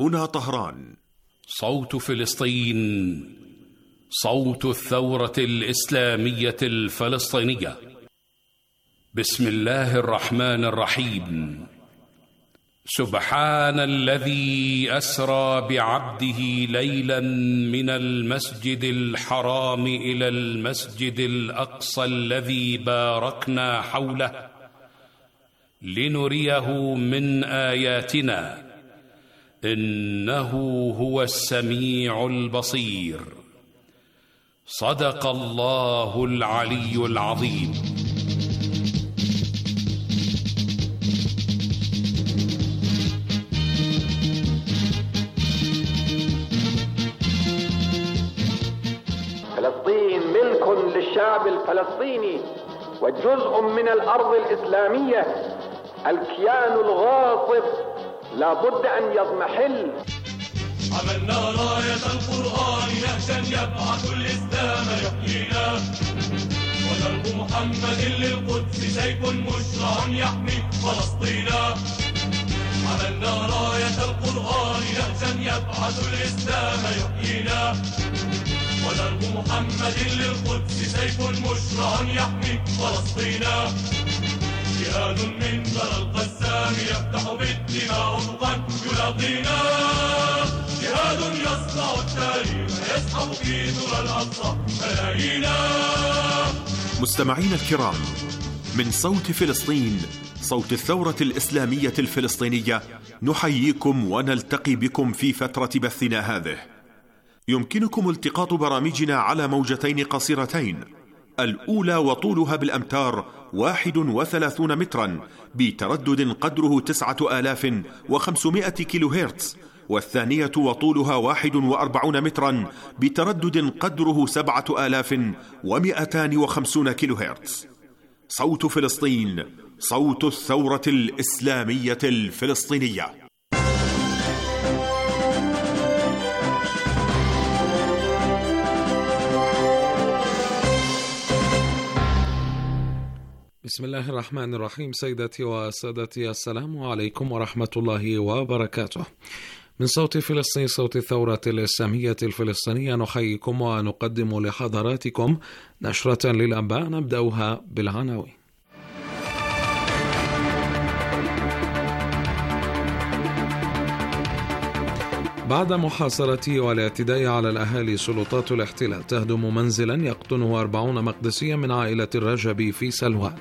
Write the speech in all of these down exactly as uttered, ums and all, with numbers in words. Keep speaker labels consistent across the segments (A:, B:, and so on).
A: هنا طهران.
B: صوت فلسطين، صوت الثورة الإسلامية الفلسطينية. بسم الله الرحمن الرحيم. سبحان الذي أسرى بعبده ليلا من المسجد الحرام إلى المسجد الأقصى الذي باركنا حوله لنريه من آياتنا إنه هو السميع البصير. صدق الله العلي العظيم.
C: فلسطين ملك للشعب الفلسطيني وجزء من الأرض الإسلامية. الكيان الغاصب لا بد أن يضمحل.
D: عملنا راية القرآن نهجا يبعث الإسلام يحيينا، ودرب محمد للقدس سيف مشرع يحمي فلسطينا. عملنا راية القرآن نهجا يبعث الإسلام يحيينا، ودرب محمد للقدس سيف مشرع يحمي فلسطينا. جهاد من ذرى القسام يفتح بالدماء أفقا يلاقينا، جهاد يصنع التاريخ يسحب في ذرى الأقصى ملايينا.
A: مستمعين الكرام، من صوت فلسطين، صوت الثورة الإسلامية الفلسطينية، نحييكم ونلتقي بكم في فترة بثنا هذه. يمكنكم التقاط برامجنا على موجتين قصيرتين، الأولى وطولها بالأمتار واحد وثلاثون مترا بتردد قدره تسعة آلاف وخمسمائة كيلو هرتز، والثانية وطولها واحد وأربعون مترا بتردد قدره سبعة آلاف ومئتان وخمسون كيلو هرتز. صوت فلسطين، صوت الثورة الإسلامية الفلسطينية.
E: بسم الله الرحمن الرحيم. سيداتي وسادتي، السلام عليكم ورحمة الله وبركاته. من صوت فلسطين، صوت الثورة الإسلامية الفلسطينية، نحييكم ونقدم لحضراتكم نشرة للأنباء نبدأها بالعناوين. بعد محاصرة والاعتداء على الأهالي، سلطات الاحتلال تهدم منزلا يقطنه أربعون مقدسيا من عائلة الرجبي في سلوان.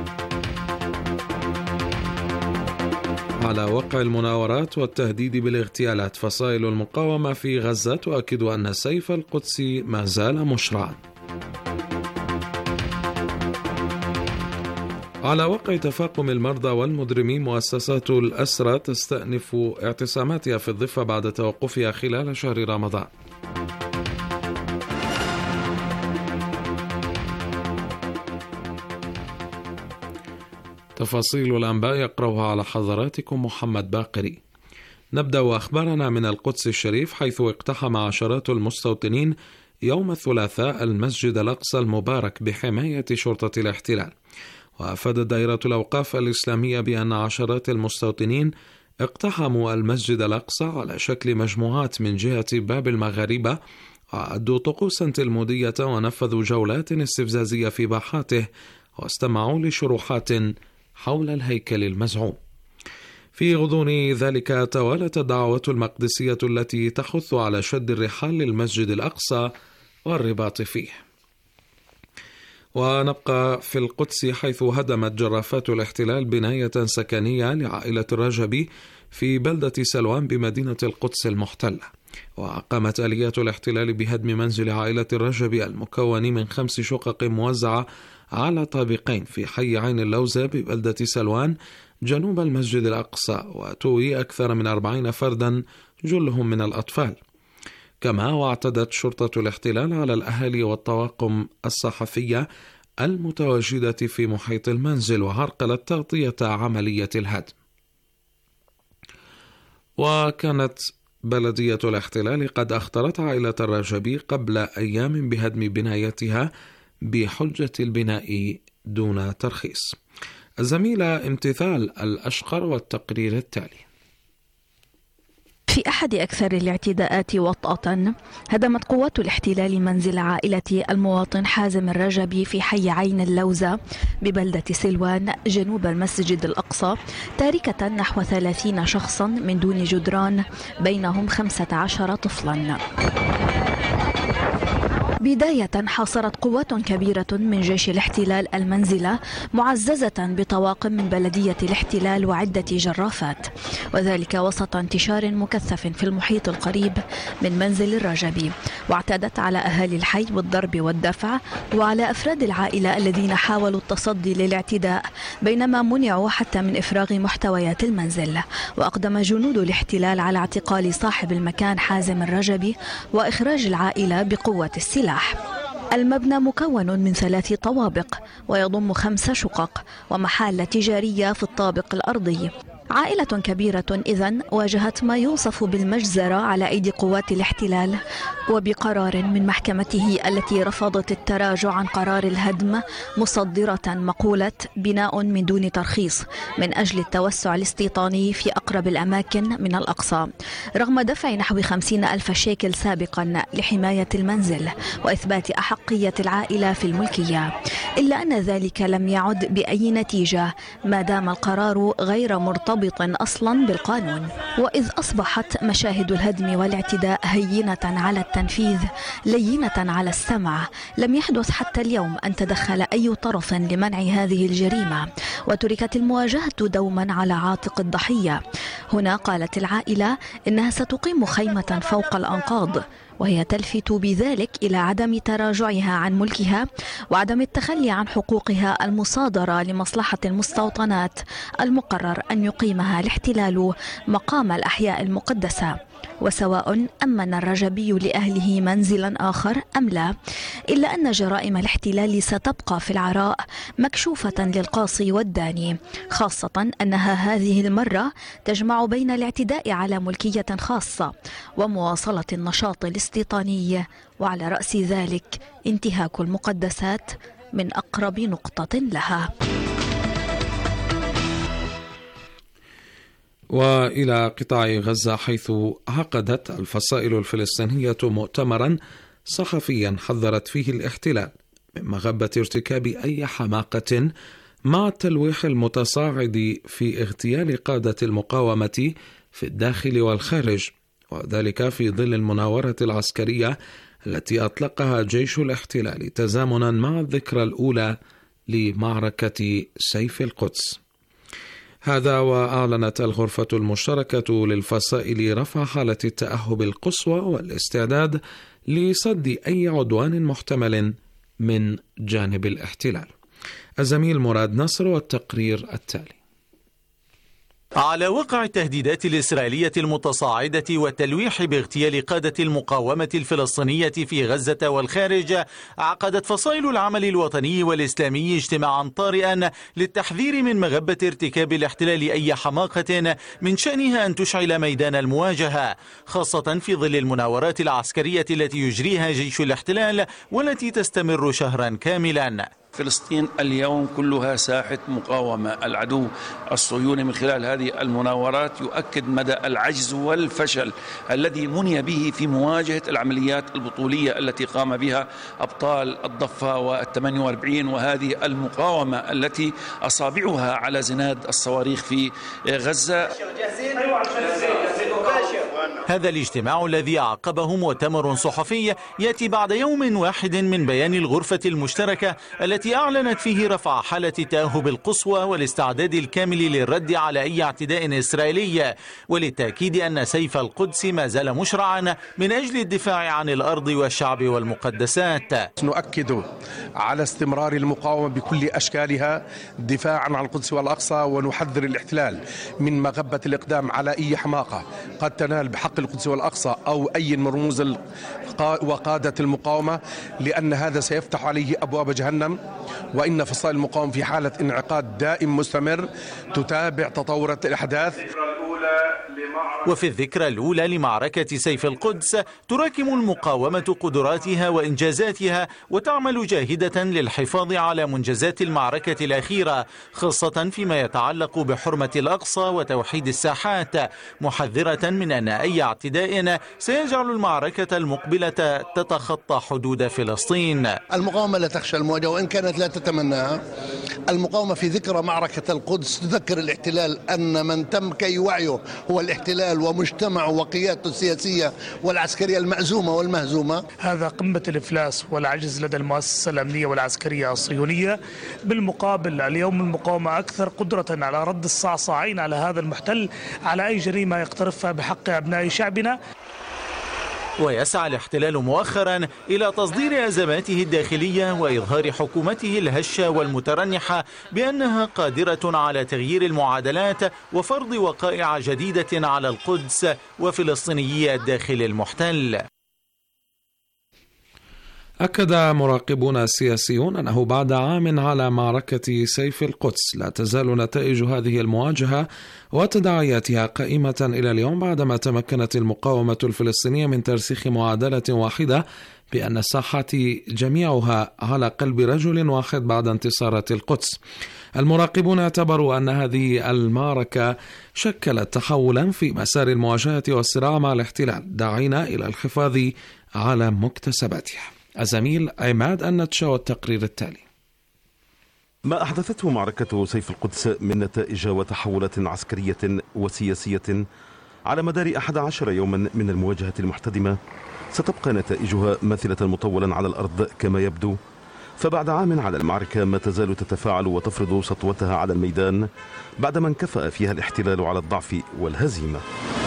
E: على وقع المناورات والتهديد بالاغتيالات، فصائل المقاومة في غزة تؤكد أن سيف القدس ما زال مشرعا. على وقع تفاقم المرضى والمجرمين، مؤسسات الأسرى تستأنف اعتصاماتها في الضفة بعد توقفها خلال شهر رمضان. تفاصيل الأنباء يقرأها على حضراتكم محمد باقري. نبدأ أخبارنا من القدس الشريف، حيث اقتحم عشرات المستوطنين يوم الثلاثاء المسجد الأقصى المبارك بحماية شرطة الاحتلال. وأفادت دائرة الأوقاف الإسلامية بأن عشرات المستوطنين اقتحموا المسجد الأقصى على شكل مجموعات من جهة باب المغاربة، وأدوا طقوسا تلمودية ونفذوا جولات استفزازية في باحاته، واستمعوا لشروحات حول الهيكل المزعوم. في غضون ذلك توالت الدعوات المقدسية التي تحث على شد الرحال للمسجد الأقصى والرباط فيه. ونبقى في القدس، حيث هدمت جرافات الاحتلال بناية سكنية لعائلة الرجبي في بلدة سلوان بمدينة القدس المحتلة. وقامت آليات الاحتلال بهدم منزل عائلة الرجبي المكون من خمس شقق موزعة على طابقين في حي عين اللوزة ببلدة سلوان جنوب المسجد الأقصى، وتوي أكثر من أربعين فردا جلهم من الأطفال. كما واعتدت شرطة الاحتلال على الأهالي والطواقم الصحفية المتواجدة في محيط المنزل، وعرقلت تغطية عملية الهدم. وكانت بلدية الاحتلال قد أخطرت عائلة الرجبي قبل أيام بهدم بنايتها بحجة البناء دون ترخيص. الزميلة امتثال الأشقر والتقرير التالي.
F: في أحد أكثر الاعتداءات وطأة هدمت قوات الاحتلال منزل عائلة المواطن حازم الرجبي في حي عين اللوزة ببلدة سلوان جنوب المسجد الأقصى، تاركة نحو ثلاثين شخصا من دون جدران بينهم خمسة عشر طفلا. بداية حاصرت قوات كبيرة من جيش الاحتلال المنزلة معززة بطواقم من بلدية الاحتلال وعدة جرافات، وذلك وسط انتشار مكثف في المحيط القريب من منزل الرجبي، واعتدت على أهالي الحي بالضرب والدفع وعلى أفراد العائلة الذين حاولوا التصدي للاعتداء بينما منعوا حتى من إفراغ محتويات المنزل. وأقدم جنود الاحتلال على اعتقال صاحب المكان حازم الرجبي وإخراج العائلة بقوة السلاح. المبنى مكون من ثلاث طوابق ويضم خمس شقق ومحال تجارية في الطابق الأرضي. عائلة كبيرة إذن واجهت ما يوصف بالمجزرة على أيدي قوات الاحتلال، وبقرار من محكمته التي رفضت التراجع عن قرار الهدم مصدرة مقولة بناء من دون ترخيص من أجل التوسع الاستيطاني في أقرب الأماكن من الأقصى، رغم دفع نحو خمسين ألف شيكل سابقا لحماية المنزل وإثبات أحقية العائلة في الملكية، إلا أن ذلك لم يعد بأي نتيجة ما دام القرار غير مرتبط أصلا بالقانون. وإذ أصبحت مشاهد الهدم والاعتداء هينة على التنفيذ لينة على السمع، لم يحدث حتى اليوم أن تدخل أي طرف لمنع هذه الجريمة، وتركت المواجهة دوما على عاتق الضحية. هنا قالت العائلة إنها ستقيم خيمة فوق الأنقاض، وهي تلفت بذلك إلى عدم تراجعها عن ملكها وعدم التخلي عن حقوقها المصادرة لمصلحة المستوطنات المقرر أن يقيمها الاحتلال مقام الأحياء المقدسة. وسواء أمن الرجبي لأهله منزلا آخر أم لا، إلا أن جرائم الاحتلال ستبقى في العراء مكشوفة للقاصي والداني، خاصة أنها هذه المرة تجمع بين الاعتداء على ملكية خاصة ومواصلة النشاط الاستيطاني، وعلى رأس ذلك انتهاك المقدسات من أقرب نقطة لها.
E: وإلى قطاع غزة، حيث عقدت الفصائل الفلسطينية مؤتمرا صحفيا حذرت فيه الاحتلال من مغبة ارتكاب أي حماقة مع التلويح المتصاعد في اغتيال قادة المقاومة في الداخل والخارج، وذلك في ظل المناورة العسكرية التي أطلقها جيش الاحتلال تزامنا مع الذكرى الأولى لمعركة سيف القدس. هذا وأعلنت الغرفة المشتركة للفصائل رفع حالة التأهب القصوى والاستعداد لصد أي عدوان محتمل من جانب الاحتلال. الزميل مراد نصر والتقرير التالي.
G: على وقع التهديدات الإسرائيلية المتصاعدة والتلويح باغتيال قادة المقاومة الفلسطينية في غزة والخارج، عقدت فصائل العمل الوطني والإسلامي اجتماعا طارئا للتحذير من مغبة ارتكاب الاحتلال أي حماقة من شأنها أن تشعل ميدان المواجهة، خاصة في ظل المناورات العسكرية التي يجريها جيش الاحتلال والتي تستمر شهرا كاملا.
H: فلسطين اليوم كلها ساحة مقاومة. العدو الصهيوني من خلال هذه المناورات يؤكد مدى العجز والفشل الذي مني به في مواجهة العمليات البطولية التي قام بها أبطال الضفة والثمانية وأربعين، وهذه المقاومة التي أصابعها على زناد الصواريخ في غزة.
G: هذا الاجتماع الذي عقبه مؤتمر صحفي يأتي بعد يوم واحد من بيان الغرفة المشتركة التي أعلنت فيه رفع حالة التأهب القصوى والاستعداد الكامل للرد على أي اعتداء إسرائيلي، وللتأكيد أن سيف القدس ما زال مشرعا من أجل الدفاع عن الأرض والشعب والمقدسات.
I: نؤكد على استمرار المقاومة بكل أشكالها دفاعا عن القدس والأقصى، ونحذر الاحتلال من مغبة الإقدام على أي حماقة قد تنال بحق القدس والأقصى أو أي من رموز وقادة المقاومة، لأن هذا سيفتح عليه أبواب جهنم. وإن فصائل المقاومة في حالة انعقاد دائم مستمر تتابع تطورات الأحداث.
J: الأولى
G: وفي الذكرى الأولى لمعركة سيف القدس تراكم المقاومة قدراتها وإنجازاتها وتعمل جاهدة للحفاظ على منجزات المعركة الأخيرة، خاصة فيما يتعلق بحرمة الأقصى وتوحيد الساحات، محذرة من أن أي اعتداء سيجعل المعركة المقبلة تتخطى حدود فلسطين.
J: المقاومة لا تخشى المواجهة وإن كانت لا تتمناها. المقاومة في ذكرى معركة القدس تذكر الاحتلال أن من تم كي وعيه هو الاحتلال ومجتمعه وقيادته السياسية والعسكرية المأزومة والمهزومة.
K: هذا قمة الإفلاس والعجز لدى المؤسسة الأمنية والعسكرية الصهيونية. بالمقابل اليوم المقاومة أكثر قدرة على رد الصعصاعين على هذا المحتل على أي جريمة يقترفها بحق أبناء شعبنا.
G: ويسعى الاحتلال مؤخرا إلى تصدير أزماته الداخلية وإظهار حكومته الهشة والمترنحة بأنها قادرة على تغيير المعادلات وفرض وقائع جديدة على القدس وفلسطينيي الداخل المحتل.
E: أكد مراقبون سياسيون أنه بعد عام على معركة سيف القدس لا تزال نتائج هذه المواجهة وتداعياتها قائمة إلى اليوم، بعدما تمكنت المقاومة الفلسطينية من ترسيخ معادلة واحدة بأن الساحات جميعها على قلب رجل واحد بعد انتصارات القدس. المراقبون اعتبروا أن هذه المعركة شكلت تحولا في مسار المواجهة والصراع مع الاحتلال، داعين إلى الحفاظ على مكتسباتها. الزميل عماد النتشا والتقرير التالي.
L: ما أحدثته معركة سيف القدس من نتائج وتحولات عسكرية وسياسية على مدار أحد عشر يوما من المواجهة المحتدمة ستبقى نتائجها ماثلة مطولا على الأرض كما يبدو، فبعد عام على المعركة ما تزال تتفاعل وتفرض سطوتها على الميدان بعدما انكفأ فيها الاحتلال على الضعف والهزيمة.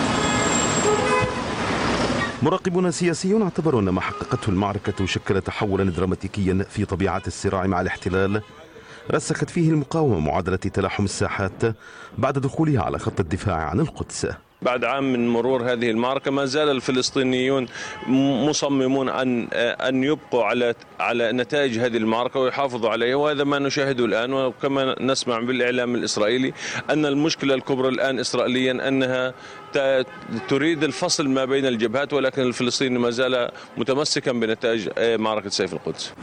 L: مراقبون سياسيون اعتبروا أن ما حققته المعركة شكل تحولا دراماتيكيا في طبيعة الصراع مع الاحتلال، رسخت فيه المقاومة معادلة تلاحم الساحات بعد دخولها على خط الدفاع عن القدس.
M: بعد عام من مرور هذه المعركة ما زال الفلسطينيون مصممون أن أن يبقوا على على نتائج هذه المعركة ويحافظوا عليها، وهذا ما نشاهده الآن. وكما نسمع بالإعلام الإسرائيلي أن المشكلة الكبرى الآن إسرائيليا أنها تريد الفصل ما بين الجبهات، ولكن الفلسطيني ما زال متمسكا بنتائج معركة سيف القدس.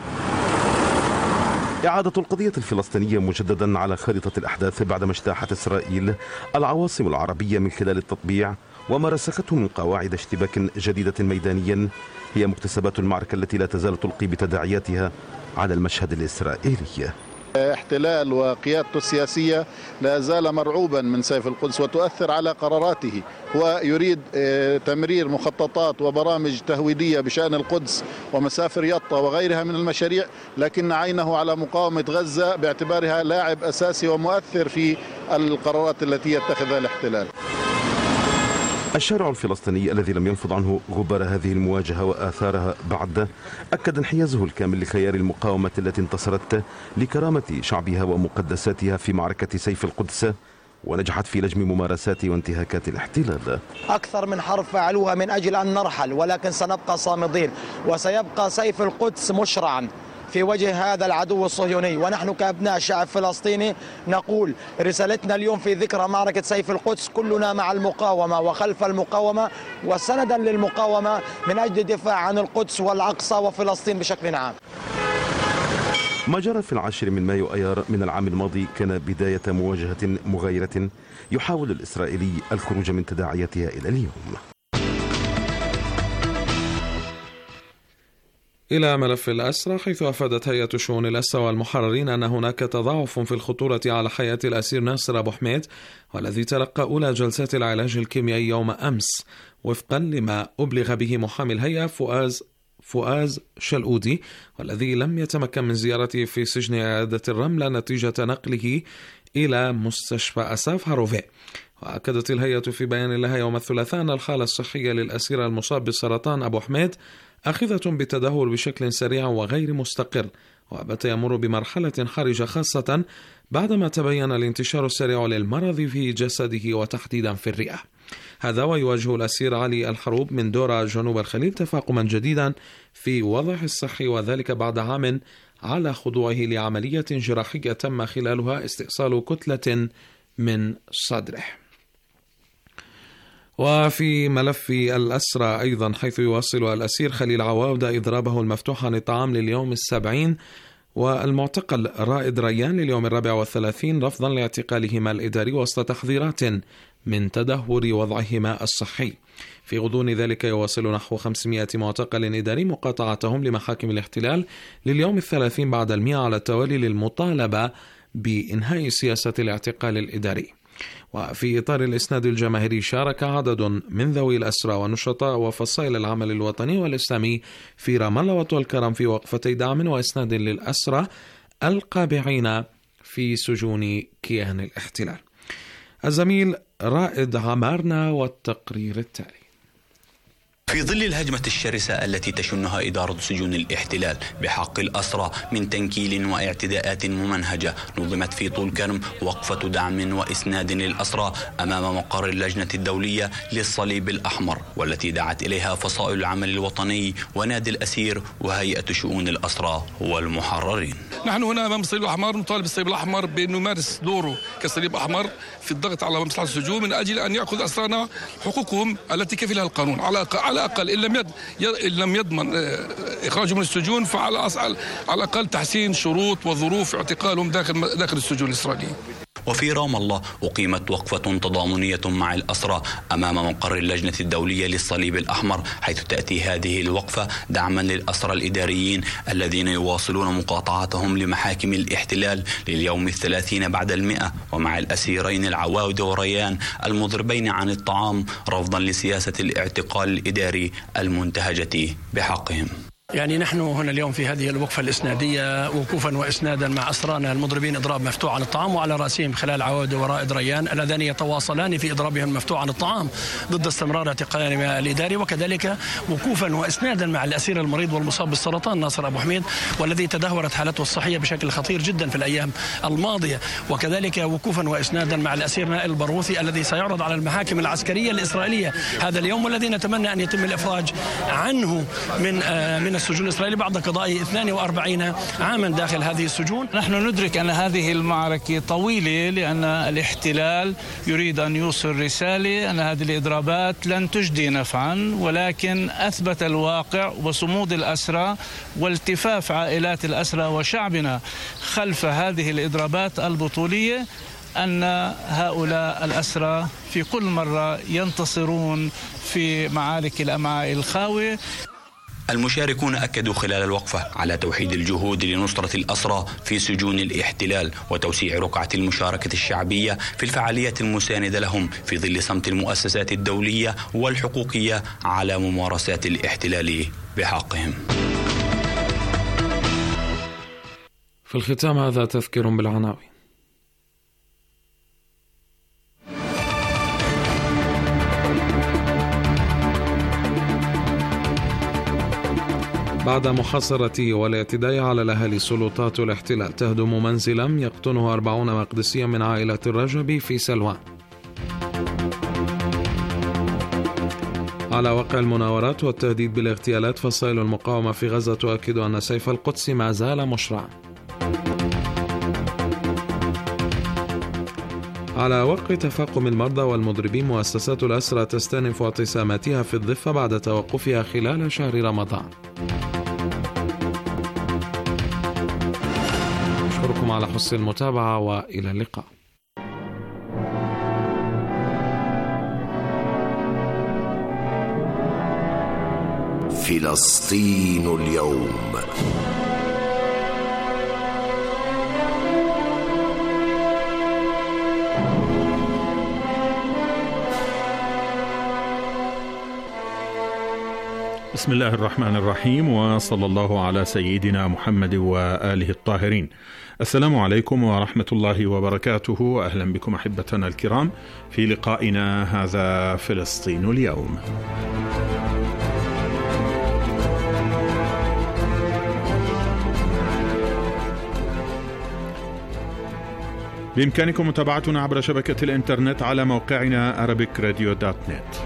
L: إعادة القضية الفلسطينية مجددا على خارطة الأحداث بعدما اجتاحت إسرائيل العواصم العربية من خلال التطبيع وما رسخته من قواعد اشتباك جديدة ميدانيا هي مكتسبات المعركة التي لا تزال تلقي بتداعياتها على المشهد الإسرائيلي.
N: احتلال وقيادته السياسية لا زال مرعوبا من سيف القدس وتؤثر على قراراته، ويريد تمرير مخططات وبرامج تهويدية بشأن القدس ومسافر يطا وغيرها من المشاريع، لكن عينه على مقاومة غزة باعتبارها لاعب أساسي ومؤثر في القرارات التي يتخذها الاحتلال.
L: الشارع الفلسطيني الذي لم ينفض عنه غبار هذه المواجهة وآثارها بعد أكد انحيازه الكامل لخيار المقاومة التي انتصرت لكرامة شعبها ومقدساتها في معركة سيف القدس ونجحت في لجم ممارسات وانتهاكات الاحتلال.
O: أكثر من حرف فعلوها من أجل أن نرحل، ولكن سنبقى صامدين وسيبقى سيف القدس مشرعا في وجه هذا العدو الصهيوني. ونحن كأبناء شعب فلسطيني نقول رسالتنا اليوم في ذكرى معركة سيف القدس: كلنا مع المقاومة وخلف المقاومة وسندا للمقاومة من أجل الدفاع عن القدس والأقصى وفلسطين بشكل عام.
L: ما جرى في العاشر من مايو أيار من العام الماضي كان بداية مواجهة مغايرة يحاول الإسرائيلي الخروج من تداعياتها إلى اليوم.
E: إلى ملف الأسرى، حيث أفادت هيئة شؤون الأسرى والمحررين أن هناك تضاعف في الخطورة على حياة الأسير ناصر أبو حميد، والذي تلقى أولى جلسات العلاج الكيميائي يوم أمس، وفقا لما أبلغ به محامي الهيئة فؤاز فؤاز شلؤودي، والذي لم يتمكن من زيارته في سجن إعادة الرملة نتيجة نقله إلى مستشفى أساف هاروفي. وأكدت الهيئة في بيان لها يوم الثلاثاء أن الحالة الصحية للأسير المصاب بسرطان أبو حميد أخذة بتدهور بشكل سريع وغير مستقر، وبات يمر بمرحلة حرجة، خاصة بعدما تبين الانتشار السريع للمرض في جسده وتحديدا في الرئة. هذا ويواجه الأسير علي الحروب من دورة جنوب الخليل تفاقما جديدا في وضعه الصحي، وذلك بعد عام على خضوعه لعملية جراحية تم خلالها استئصال كتلة من صدره. وفي ملف الأسرى أيضا، حيث يواصل الأسير خليل عواودة إضرابه المفتوح عن الطعام لليوم السبعين، والمعتقل رائد ريان لليوم الرابع والثلاثين رفضا لاعتقالهما الإداري وسط تحذيرات من تدهور وضعهما الصحي. في غضون ذلك يواصل نحو خمسمائة معتقل إداري مقاطعتهم لمحاكم الاحتلال لليوم الثلاثين بعد المئة على التوالي للمطالبة بإنهاء سياسة الاعتقال الإداري. وفي إطار الإسناد الجماهيري شارك عدد من ذوي الأسرى ونشطاء وفصائل العمل الوطني والإسلامي في رام الله وطول كرم في وقفتي دعم وإسناد للأسرى القابعين في سجون كيان الاحتلال. الزميل رائد عمارنا والتقرير التالي.
P: في ظل الهجمة الشرسة التي تشنها إدارة سجون الاحتلال بحق الأسرى من تنكيل واعتداءات ممنهجة، نظمت في طول كرم وقفة دعم وإسناد للأسرى أمام مقر اللجنة الدولية للصليب الأحمر، والتي دعت إليها فصائل العمل الوطني ونادي الأسير وهيئة شؤون الأسرى والمحررين.
Q: نحن هنا أمام الصليب الأحمر نطالب الصليب الأحمر بأن يمارس دوره كصليب أحمر في الضغط على مصلحة السجون من أجل أن يأخذ أسرانا حقوقهم التي كفلها القانون، على على الأقل إن لم يد... إن لم يضمن إخراجهم من السجون فعلى على الأقل تحسين شروط وظروف اعتقالهم داخل داخل السجون الإسرائيلية.
P: وفي رام الله أقيمت وقفة تضامنية مع الأسرى أمام مقر اللجنة الدولية للصليب الأحمر، حيث تأتي هذه الوقفة دعما للأسرى الإداريين الذين يواصلون مقاطعتهم لمحاكم الاحتلال لليوم الثلاثين بعد المئة، ومع الأسيرين العواودة وريان المضربين عن الطعام رفضا لسياسة الاعتقال الإداري المنتهجة بحقهم.
R: يعني نحن هنا اليوم في هذه الوقفة الإسنادية وقوفا وإسنادا مع أسرانا المضربين إضراب مفتوح عن الطعام، وعلى رأسهم خلال عواودة ورائد ريان اللذان يتواصلان في إضرابهم مفتوح عن الطعام ضد استمرار اعتقالهم الإداري، وكذلك وقوفا وإسنادا مع الأسير المريض والمصاب بالسرطان ناصر أبو حميد، والذي تدهورت حالته الصحية بشكل خطير جدا في الأيام الماضية، وكذلك وقوفا وإسنادا مع الأسير نائل البرغوثي الذي سيعرض على المحاكم العسكرية الإسرائيلية هذا اليوم، والذي نتمنى أن يتم الإفراج عنه من آه من السجون الإسرائيلية بعد قضاء اثنين وأربعين عاما داخل هذه السجون.
S: نحن ندرك أن هذه المعركة طويلة، لأن الاحتلال يريد أن يوصل رسالة أن هذه الإضرابات لن تجدي نفعا، ولكن أثبت الواقع وصمود الأسرى والتفاف عائلات الأسرى وشعبنا خلف هذه الإضرابات البطولية أن هؤلاء الأسرى في كل مرة ينتصرون في معارك الأمعاء الخاوية.
P: المشاركون أكدوا خلال الوقفة على توحيد الجهود لنصرة الأسرى في سجون الاحتلال وتوسيع رقعة المشاركة الشعبية في الفعاليات المساندة لهم في ظل صمت المؤسسات الدولية والحقوقية على ممارسات الاحتلال بحقهم.
E: في الختام هذا تذكير بالعناوين. بعد محاصرة والاعتداء على الأهالي سلطات الاحتلال تهدم منزلا يقطنه أربعون مقدسيا من عائلة الرجبي في سلوان. على وقع المناورات والتهديد بالاغتيالات فصائل المقاومة في غزة تؤكد أن سيف القدس ما زال مشرعا. على وقع تفاقم المرضى والمضربين مؤسسات الأسرى تستأنف اعتصاماتها في الضفة بعد توقفها خلال شهر رمضان. أشكركم على حسن المتابعة وإلى اللقاء.
T: فلسطين اليوم.
U: بسم الله الرحمن الرحيم، وصلى الله على سيدنا محمد وآله الطاهرين. السلام عليكم ورحمة الله وبركاته. أهلا بكم أحبتنا الكرام في لقائنا هذا فلسطين اليوم. بإمكانكم متابعتنا عبر شبكة الإنترنت على موقعنا arabic radio dot net.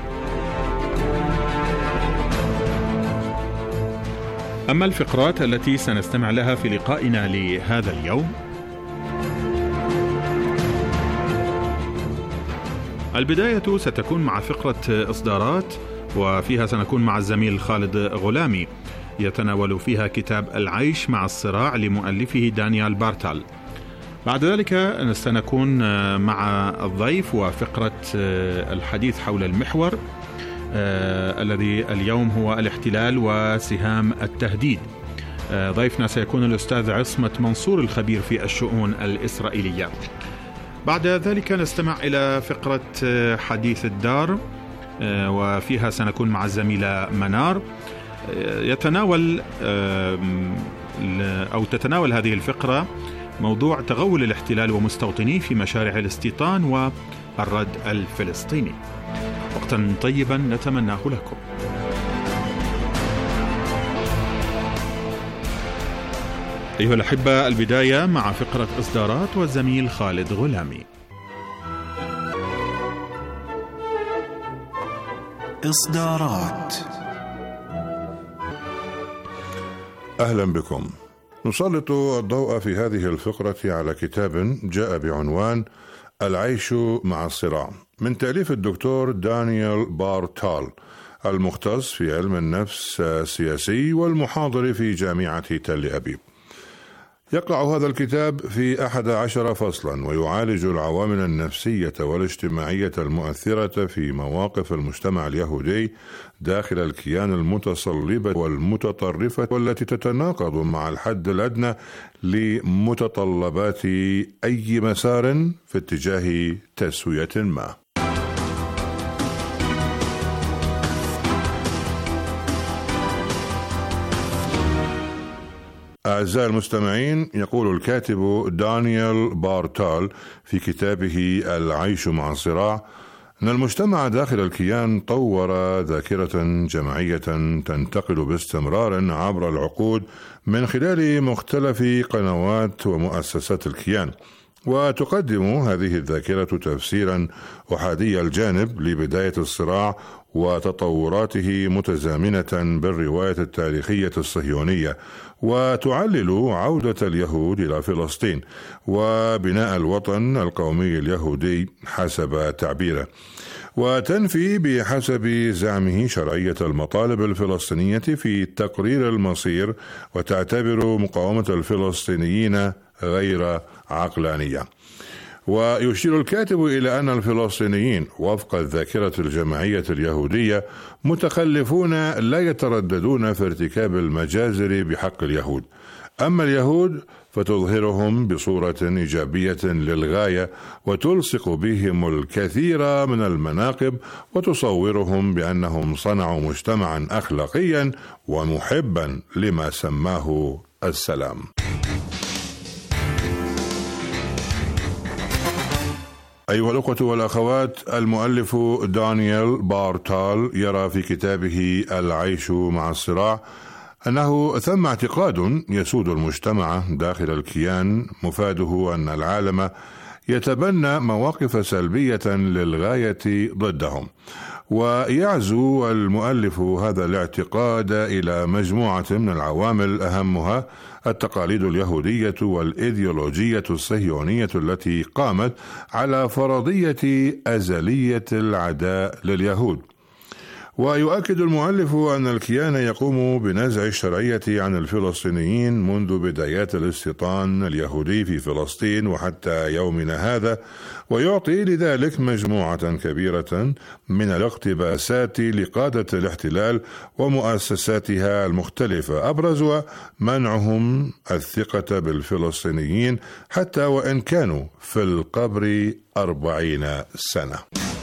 U: أما الفقرات التي سنستمع لها في لقائنا لهذا اليوم: البداية ستكون مع فقرة إصدارات، وفيها سنكون مع الزميل خالد غلامي يتناول فيها كتاب العيش مع الصراع لمؤلفه دانيال بارتال. بعد ذلك سنكون مع الضيف وفقرة الحديث حول المحور آه الذي اليوم هو الاحتلال وسهام التهديد. آه ضيفنا سيكون الأستاذ عصمت منصور الخبير في الشؤون الإسرائيلية. بعد ذلك نستمع إلى فقرة آه حديث الدار، آه وفيها سنكون مع الزميلة منار. آه يتناول آه أو تتناول هذه الفقرة موضوع تغول الاحتلال ومستوطنيه في مشاريع الاستيطان والرد الفلسطيني. وقتا طيبا نتمناه لكم. أيها الأحبة، البداية مع فقرة إصدارات والزميل خالد غلامي.
B: إصدارات.
V: أهلا بكم. نسلط الضوء في هذه الفقرة على كتاب جاء بعنوان العيش مع الصراع من تأليف الدكتور دانيال بارتال، المختص في علم النفس السياسي والمحاضر في جامعة تل أبيب. يقع هذا الكتاب في أحد عشر فصلا، ويعالج العوامل النفسية والاجتماعية المؤثرة في مواقف المجتمع اليهودي داخل الكيان المتصلبة والمتطرفة، والتي تتناقض مع الحد الأدنى لمتطلبات أي مسار في اتجاه تسوية ما. أعزائي المستمعين، يقول الكاتب دانيال بارتال في كتابه العيش مع الصراع أن المجتمع داخل الكيان طور ذاكرة جماعية تنتقل باستمرار عبر العقود من خلال مختلف قنوات ومؤسسات الكيان، وتقدم هذه الذاكرة تفسيرا أحادي الجانب لبداية الصراع وتطوراته متزامنة بالرواية التاريخية الصهيونية، وتعلل عودة اليهود إلى فلسطين وبناء الوطن القومي اليهودي حسب تعبيره، وتنفي بحسب زعمه شرعية المطالب الفلسطينية في تقرير المصير، وتعتبر مقاومة الفلسطينيين غير عقلانية. ويشير الكاتب إلى أن الفلسطينيين وفق الذاكرة الجماعية اليهودية متخلفون لا يترددون في ارتكاب المجازر بحق اليهود، أما اليهود فتظهرهم بصورة إيجابية للغاية، وتلصق بهم الكثير من المناقب، وتصورهم بأنهم صنعوا مجتمعا أخلاقيا ومحبا لما سماه السلام. أيها الأخوة والأخوات، المؤلف دانيال بارتال يرى في كتابه العيش مع الصراع أنه ثم اعتقاد يسود المجتمع داخل الكيان مفاده أن العالم يتبنى مواقف سلبية للغاية ضدهم، ويعزو المؤلف هذا الاعتقاد إلى مجموعة من العوامل أهمها التقاليد اليهودية والإيديولوجية الصهيونية التي قامت على فرضية أزلية العداء لليهود. ويؤكد المؤلف أن الكيان يقوم بنزع الشرعية عن الفلسطينيين منذ بدايات الاستيطان اليهودي في فلسطين وحتى يومنا هذا، ويعطي لذلك مجموعة كبيرة من الاقتباسات لقادة الاحتلال ومؤسساتها المختلفة، أبرزها منعهم الثقة بالفلسطينيين حتى وإن كانوا في القبر أربعين سنة.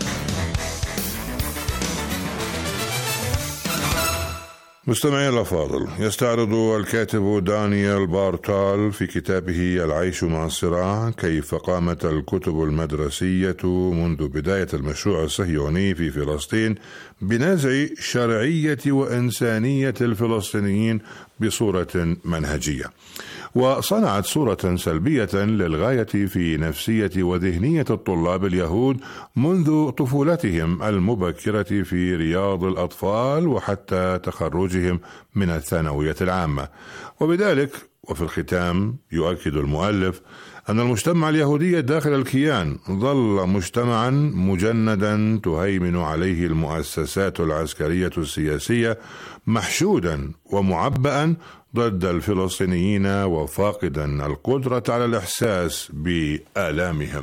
V: مستمعي الأفاضل، يستعرض الكاتب دانيال بارتال في كتابه العيش مع الصراع كيف قامت الكتب المدرسية منذ بداية المشروع الصهيوني في فلسطين بنزع شرعية وإنسانية الفلسطينيين بصورة منهجية، وصنعت صورة سلبية للغاية في نفسية وذهنية الطلاب اليهود منذ طفولتهم المبكرة في رياض الأطفال وحتى تخرجهم من الثانوية العامة. وبذلك وفي الختام يؤكد المؤلف أن المجتمع اليهودي داخل الكيان ظل مجتمعا مجندا تهيمن عليه المؤسسات العسكرية السياسية، محشودا ومعبأ ضد الفلسطينيين وفاقدا القدرة على الإحساس بآلامهم.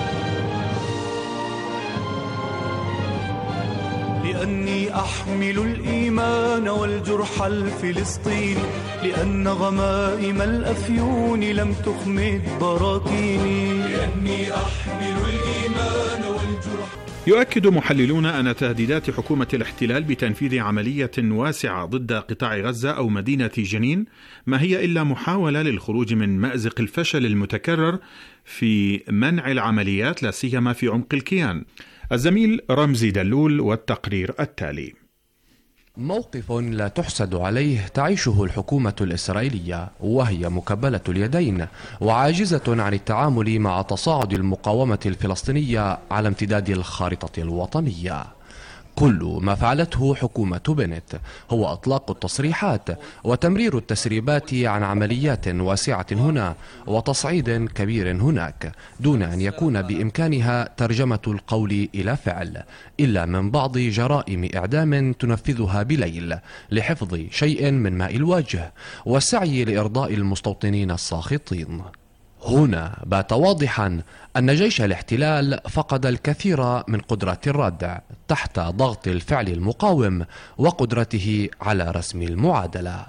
C: لأني أحمل الإيمان والجرح الفلسطيني، لأن غمائم الأفيون لم تخمد براكيني، لأني أحمل الإيمان والجرح.
U: يؤكد محللون أن تهديدات حكومة الاحتلال بتنفيذ عملية واسعة ضد قطاع غزة أو مدينة جنين ما هي إلا محاولة للخروج من مأزق الفشل المتكرر في منع العمليات لا سيما في عمق الكيان. الزميل رمزي دلول والتقرير التالي.
D: موقف لا تحسد عليه تعيشه الحكومة الإسرائيلية، وهي مكبلة اليدين وعاجزة عن التعامل مع تصاعد المقاومة الفلسطينية على امتداد الخارطة الوطنية. كل ما فعلته حكومة بنت هو إطلاق التصريحات وتمرير التسريبات عن عمليات واسعة هنا وتصعيد كبير هناك، دون أن يكون بإمكانها ترجمة القول إلى فعل، إلا من بعض جرائم إعدام تنفذها بليل لحفظ شيء من ماء الوجه والسعي لإرضاء المستوطنين الساخطين. هنا بات واضحا أن جيش الاحتلال فقد الكثير من قدرات الردع تحت ضغط الفعل المقاوم وقدرته على رسم المعادلة.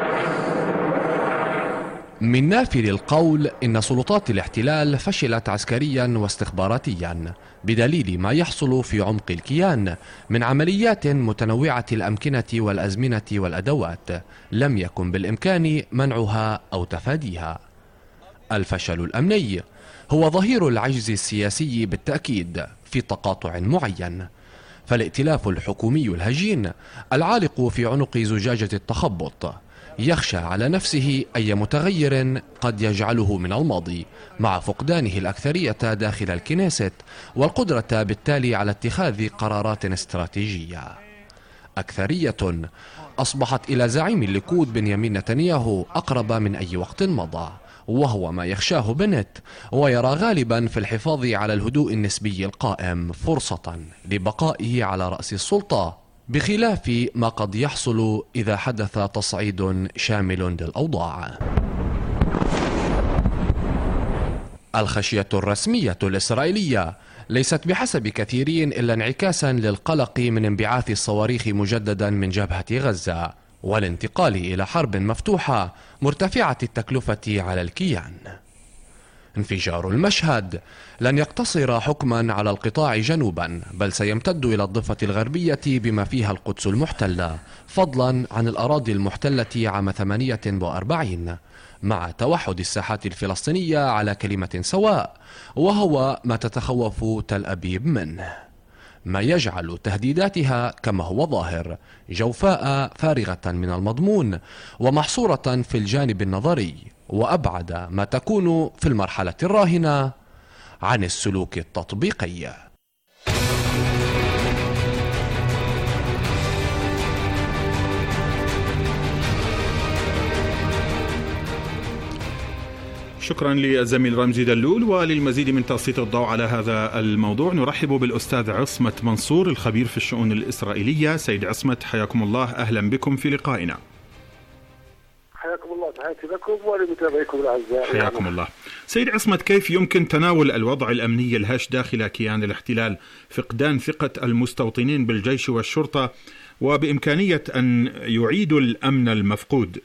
D: من نافل القول إن سلطات الاحتلال فشلت عسكريا واستخباراتيا بدليل ما يحصل في عمق الكيان من عمليات متنوعة الأمكنة والأزمنة والأدوات لم يكن بالإمكان منعها أو تفاديها. الفشل الأمني هو ظهير العجز السياسي بالتأكيد في تقاطع معين، فالائتلاف الحكومي الهجين العالق في عنق زجاجة التخبط يخشى على نفسه أي متغير قد يجعله من الماضي، مع فقدانه الأكثرية داخل الكنيست والقدرة بالتالي على اتخاذ قرارات استراتيجية. أكثرية أصبحت إلى زعيم الليكود بنيامين نتنياهو أقرب من أي وقت مضى، وهو ما يخشاه بنت، ويرى غالبا في الحفاظ على الهدوء النسبي القائم فرصة لبقائه على رأس السلطة، بخلاف ما قد يحصل إذا حدث تصعيد شامل للأوضاع. الخشية الرسمية الإسرائيلية ليست بحسب كثيرين إلا انعكاسا للقلق من انبعاث الصواريخ مجددا من جبهة غزة والانتقال إلى حرب مفتوحة مرتفعة التكلفة على الكيان. انفجار المشهد لن يقتصر حكما على القطاع جنوبا، بل سيمتد إلى الضفة الغربية بما فيها القدس المحتلة، فضلا عن الأراضي المحتلة عام ثمانية وأربعين، مع توحد الساحات الفلسطينية على كلمة سواء، وهو ما تتخوف تل أبيب منه، ما يجعل تهديداتها كما هو ظاهر جوفاء فارغة من المضمون ومحصورة في الجانب النظري، وأبعد ما تكون في المرحلة الراهنة عن السلوك التطبيقي.
U: شكرا للزميل رمزي دلول. وللمزيد من تسليط الضوء على هذا الموضوع نرحب بالأستاذ عصمت منصور الخبير في الشؤون الإسرائيلية. سيد عصمت، حياكم الله، أهلا بكم في لقائنا.
W: حياكم الله، تحياتي لكم ولمتابعيكم الأعزاء.
U: حياكم الله. سيد عصمت، كيف يمكن تناول الوضع الأمني الهش داخل كيان الاحتلال فقدان ثقة المستوطنين بالجيش والشرطة وبإمكانية أن يعيدوا الأمن المفقود؟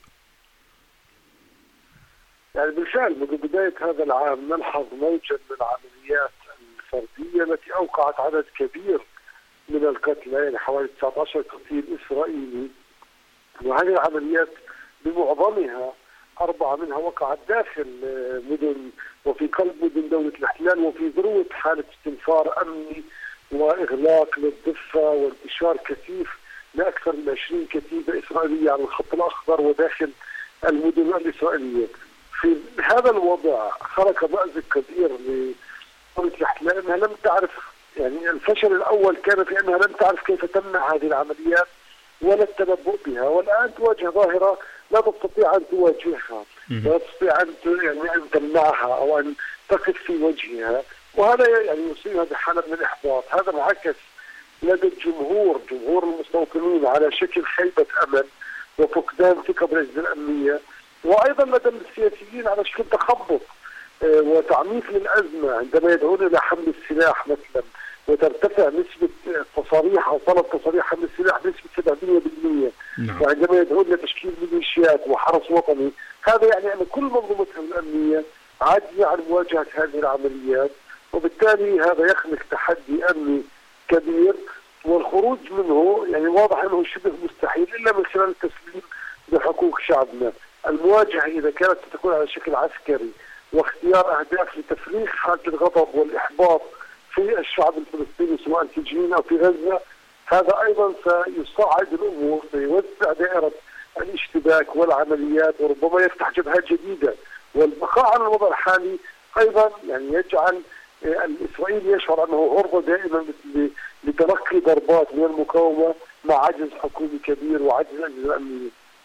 W: يعني بالفعل منذ بداية هذا العام نلحظ موجا من العمليات الفردية التي أوقعت عدد كبير من القتلى، يعني حوالي تسعة عشر قتيل إسرائيلي، وهذه العمليات بمعظمها أربعة منها وقعت داخل مدن وفي قلب مدن دولة الاحتلال وفي ذروة حالة استنفار أمني وإغلاق للضفة وانتشار كثيف لأكثر من عشرين كتيبة إسرائيلية على الخط الأخضر وداخل المدن الإسرائيلية. في هذا الوضع خلق مأزق كبير لدولة الاحتلال أنها لم تعرف، يعني الفشل الأول كان في أنها لم تعرف كيف تمنع هذه العمليات ولا التنبؤ بها، والآن تواجه ظاهرة لا تستطيع أن تواجهها، لا تستطيع أن يعني أن تمنعها أو أن تقف في وجهها، وهذا يعني يصيبها بحالة من الإحباط. هذا انعكس لدى الجمهور جمهور المستوطنين على شكل خيبة أمل وفقدان ثقة بالأجهزة الأمنية، وأيضا لدى السياسيين على شكل تخبط وتعميق للأزمة عندما يدعون إلى حمل السلاح مثلا، وترتفع نسبة تصاريح أو طلب تصاريح حمل السلاح بنسبة سبعين بالمئة، نعم. وعندما يدعون إلى تشكيل ميليشيات وحرس وطني، هذا يعني أن كل منظومتهم الأمنية عاجزة عن مواجهة هذه العمليات، وبالتالي هذا يخلق تحدي أمني كبير، والخروج منه يعني واضح أنه شبه مستحيل إلا من خلال التسليم لحقوق شعبنا. المواجهة إذا كانت ستكون على شكل عسكري واختيار أهداف لتفريغ حالة الغضب والإحباط في الشعب الفلسطيني سواء في جنين أو في غزة، هذا أيضا سيصعد الأمور، سيوسع دائرة الاشتباك والعمليات، وربما يفتح جبهات جديدة. والبقاء على الوضع الحالي أيضا يعني يجعل الإسرائيلي يشعر أنه عرضة دائما لتلقي ضربات من المقاومة مع عجز حكومي كبير وعجز الأجهزة الأمنية.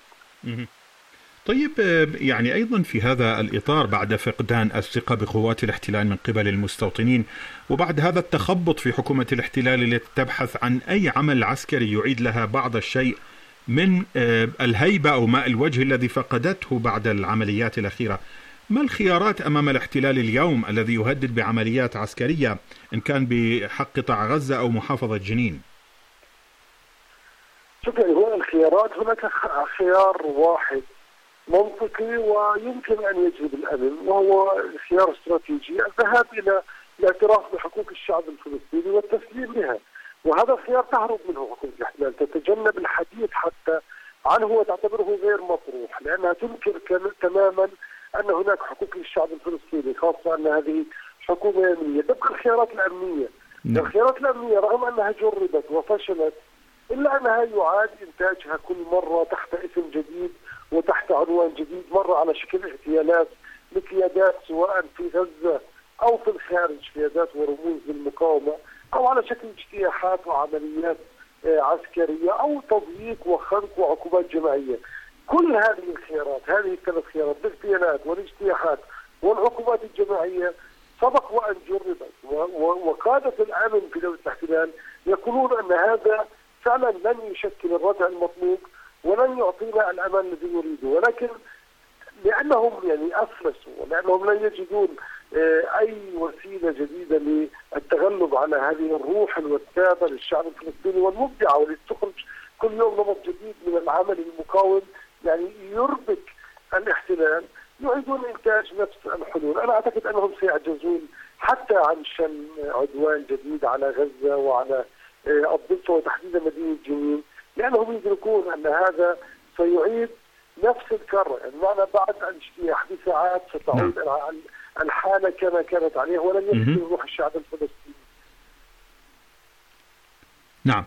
U: طيب، يعني أيضا في هذا الإطار بعد فقدان الثقة بقوات الاحتلال من قبل المستوطنين، وبعد هذا التخبط في حكومة الاحتلال التي تبحث عن أي عمل عسكري يعيد لها بعض الشيء من الهيبة أو ماء الوجه الذي فقدته بعد العمليات الأخيرة، ما الخيارات أمام الاحتلال اليوم الذي يهدد بعمليات عسكرية إن كان بحق قطاع غزة أو محافظة جنين؟
W: شوف، يعني هو الخيارات هناك خيار واحد منطقي ويمكن أن يجلب الأمن، وهو خيار استراتيجي الذهاب إلى الاعتراف بحقوق الشعب الفلسطيني والتسليم لها، وهذا الخيار تهرب منه حكومة الاحتلال، تتجنب الحديث حتى عنه وتعتبره غير مطروح، لأنها تنكر تماما أن هناك حقوق للشعب الفلسطيني، خاصة أن هذه حكومة يمنية. تبقى الخيارات الأمنية. نعم. الخيارات الأمنية رغم أنها جربت وفشلت إلا أنها يعاد إنتاجها كل مرة تحت اسم جديد وتحت عنوان جديد، مرة على شكل اغتيالات لقيادات سواء في غزة أو في الخارج، قيادات ورموز للمقاومة، أو على شكل اجتياحات وعمليات عسكرية أو تضييق وخنق وعقوبات جماعية. كل هذه الخيارات، هذه الثلاث خيارات، الاغتيالات والاجتياحات والعقوبات الجماعية، سبق وأن جربت، وقادة الأمن في دولة الاحتلال يقولون أن هذا فعلا لن يشكل الردع المطلوب ولن يعطينا الأمان الذي نريده، ولكن لأنهم يعني أفلسوا ولأنهم لن يجدون أي وسيلة جديدة للتغلب على هذه الروح الوثابة للشعب الفلسطيني والمبدعة، والتي تخرج كل يوم نمط جديد من العمل المقاوم يعني يربك الاحتلال، يعيدون إنتاج نفس الحلول. أنا أعتقد أنهم سيعجزون حتى عن شن عدوان جديد على غزة وعلى الضفة وتحديدا مدينة جنين، لأنهم يدركون أن هذا سيعيد نفس الكرة، يعني معنى بعد الاجتياح بساعات ستعود الحالة كما كانت عليه ولن يكسر روح الشعب الفلسطيني.
U: نعم.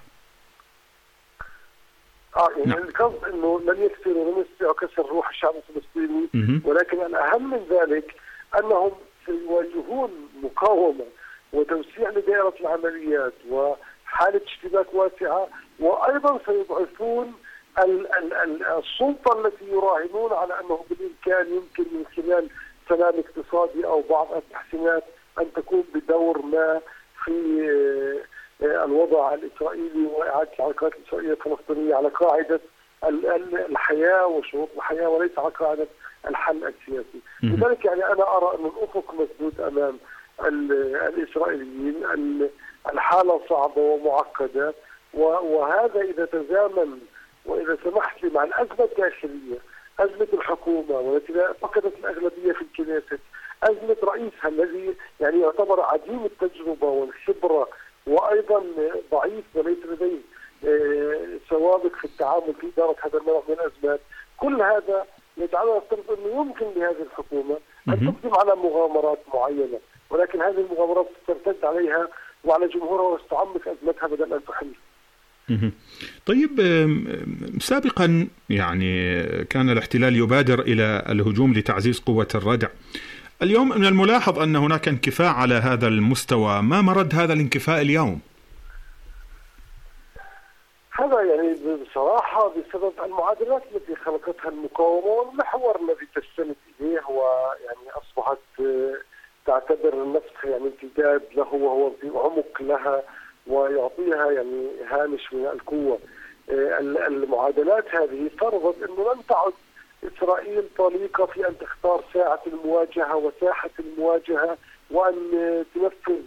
W: اه يعني نعم. القصد انه لن يكسر ولن يستطيعوا كسر روح الشعب الفلسطيني، ولكن الأهم من ذلك أنهم سيواجهون مقاومة وتوسيع لدائرة العمليات وحالة اشتباك واسعة، وأيضا سيضعفون السلطة التي يراهنون على أنه بالإمكان يمكن من خلال سلام اقتصادي أو بعض التحسينات أن تكون بدور ما في الوضع الإسرائيلي وإعادة العلاقات الإسرائيلية الفلسطينية على قاعدة الحياة وشروط الحياة وليس على قاعدة الحل السياسي. لذلك يعني أنا أرى أن الأفق مسدود أمام الإسرائيليين، الحالة صعبة ومعقدة، وهذا إذا تزامن وإذا سمحت لي مع الأزمة الداخلية، أزمة الحكومة والتي فقدت الأغلبية في الكنيست، أزمة رئيسها الذي يعني يعتبر عديم التجربة والخبرة وأيضا ضعيف وليس لديه سوابق في التعامل في إدارة هذا النوع من الأزمات، كل هذا يجعلنا نفترض أنه يمكن لهذه الحكومة أن تقدم على مغامرات معينة، ولكن هذه المغامرات ترتد عليها وعلى جمهورها وتعمق أزمتها بدل أن تحل.
U: طيب، سابقا يعني كان الاحتلال يبادر إلى الهجوم لتعزيز قوة الردع. اليوم من الملاحظ أن هناك انكفاء على هذا المستوى، ما مرد هذا الانكفاء اليوم؟
W: هذا يعني بصراحة بسبب المعادلات التي خلقتها المقاومة، والمحور الذي تستند إليه هو يعني أصبحت تعتبر نفسها يعني امتداد له وهو عمق لها ويعطيها يعني هامش من القوة. المعادلات هذه فرضت أنه لم تعد إسرائيل طليقة في أن تختار ساعة المواجهة وساحة المواجهة وأن تنفذ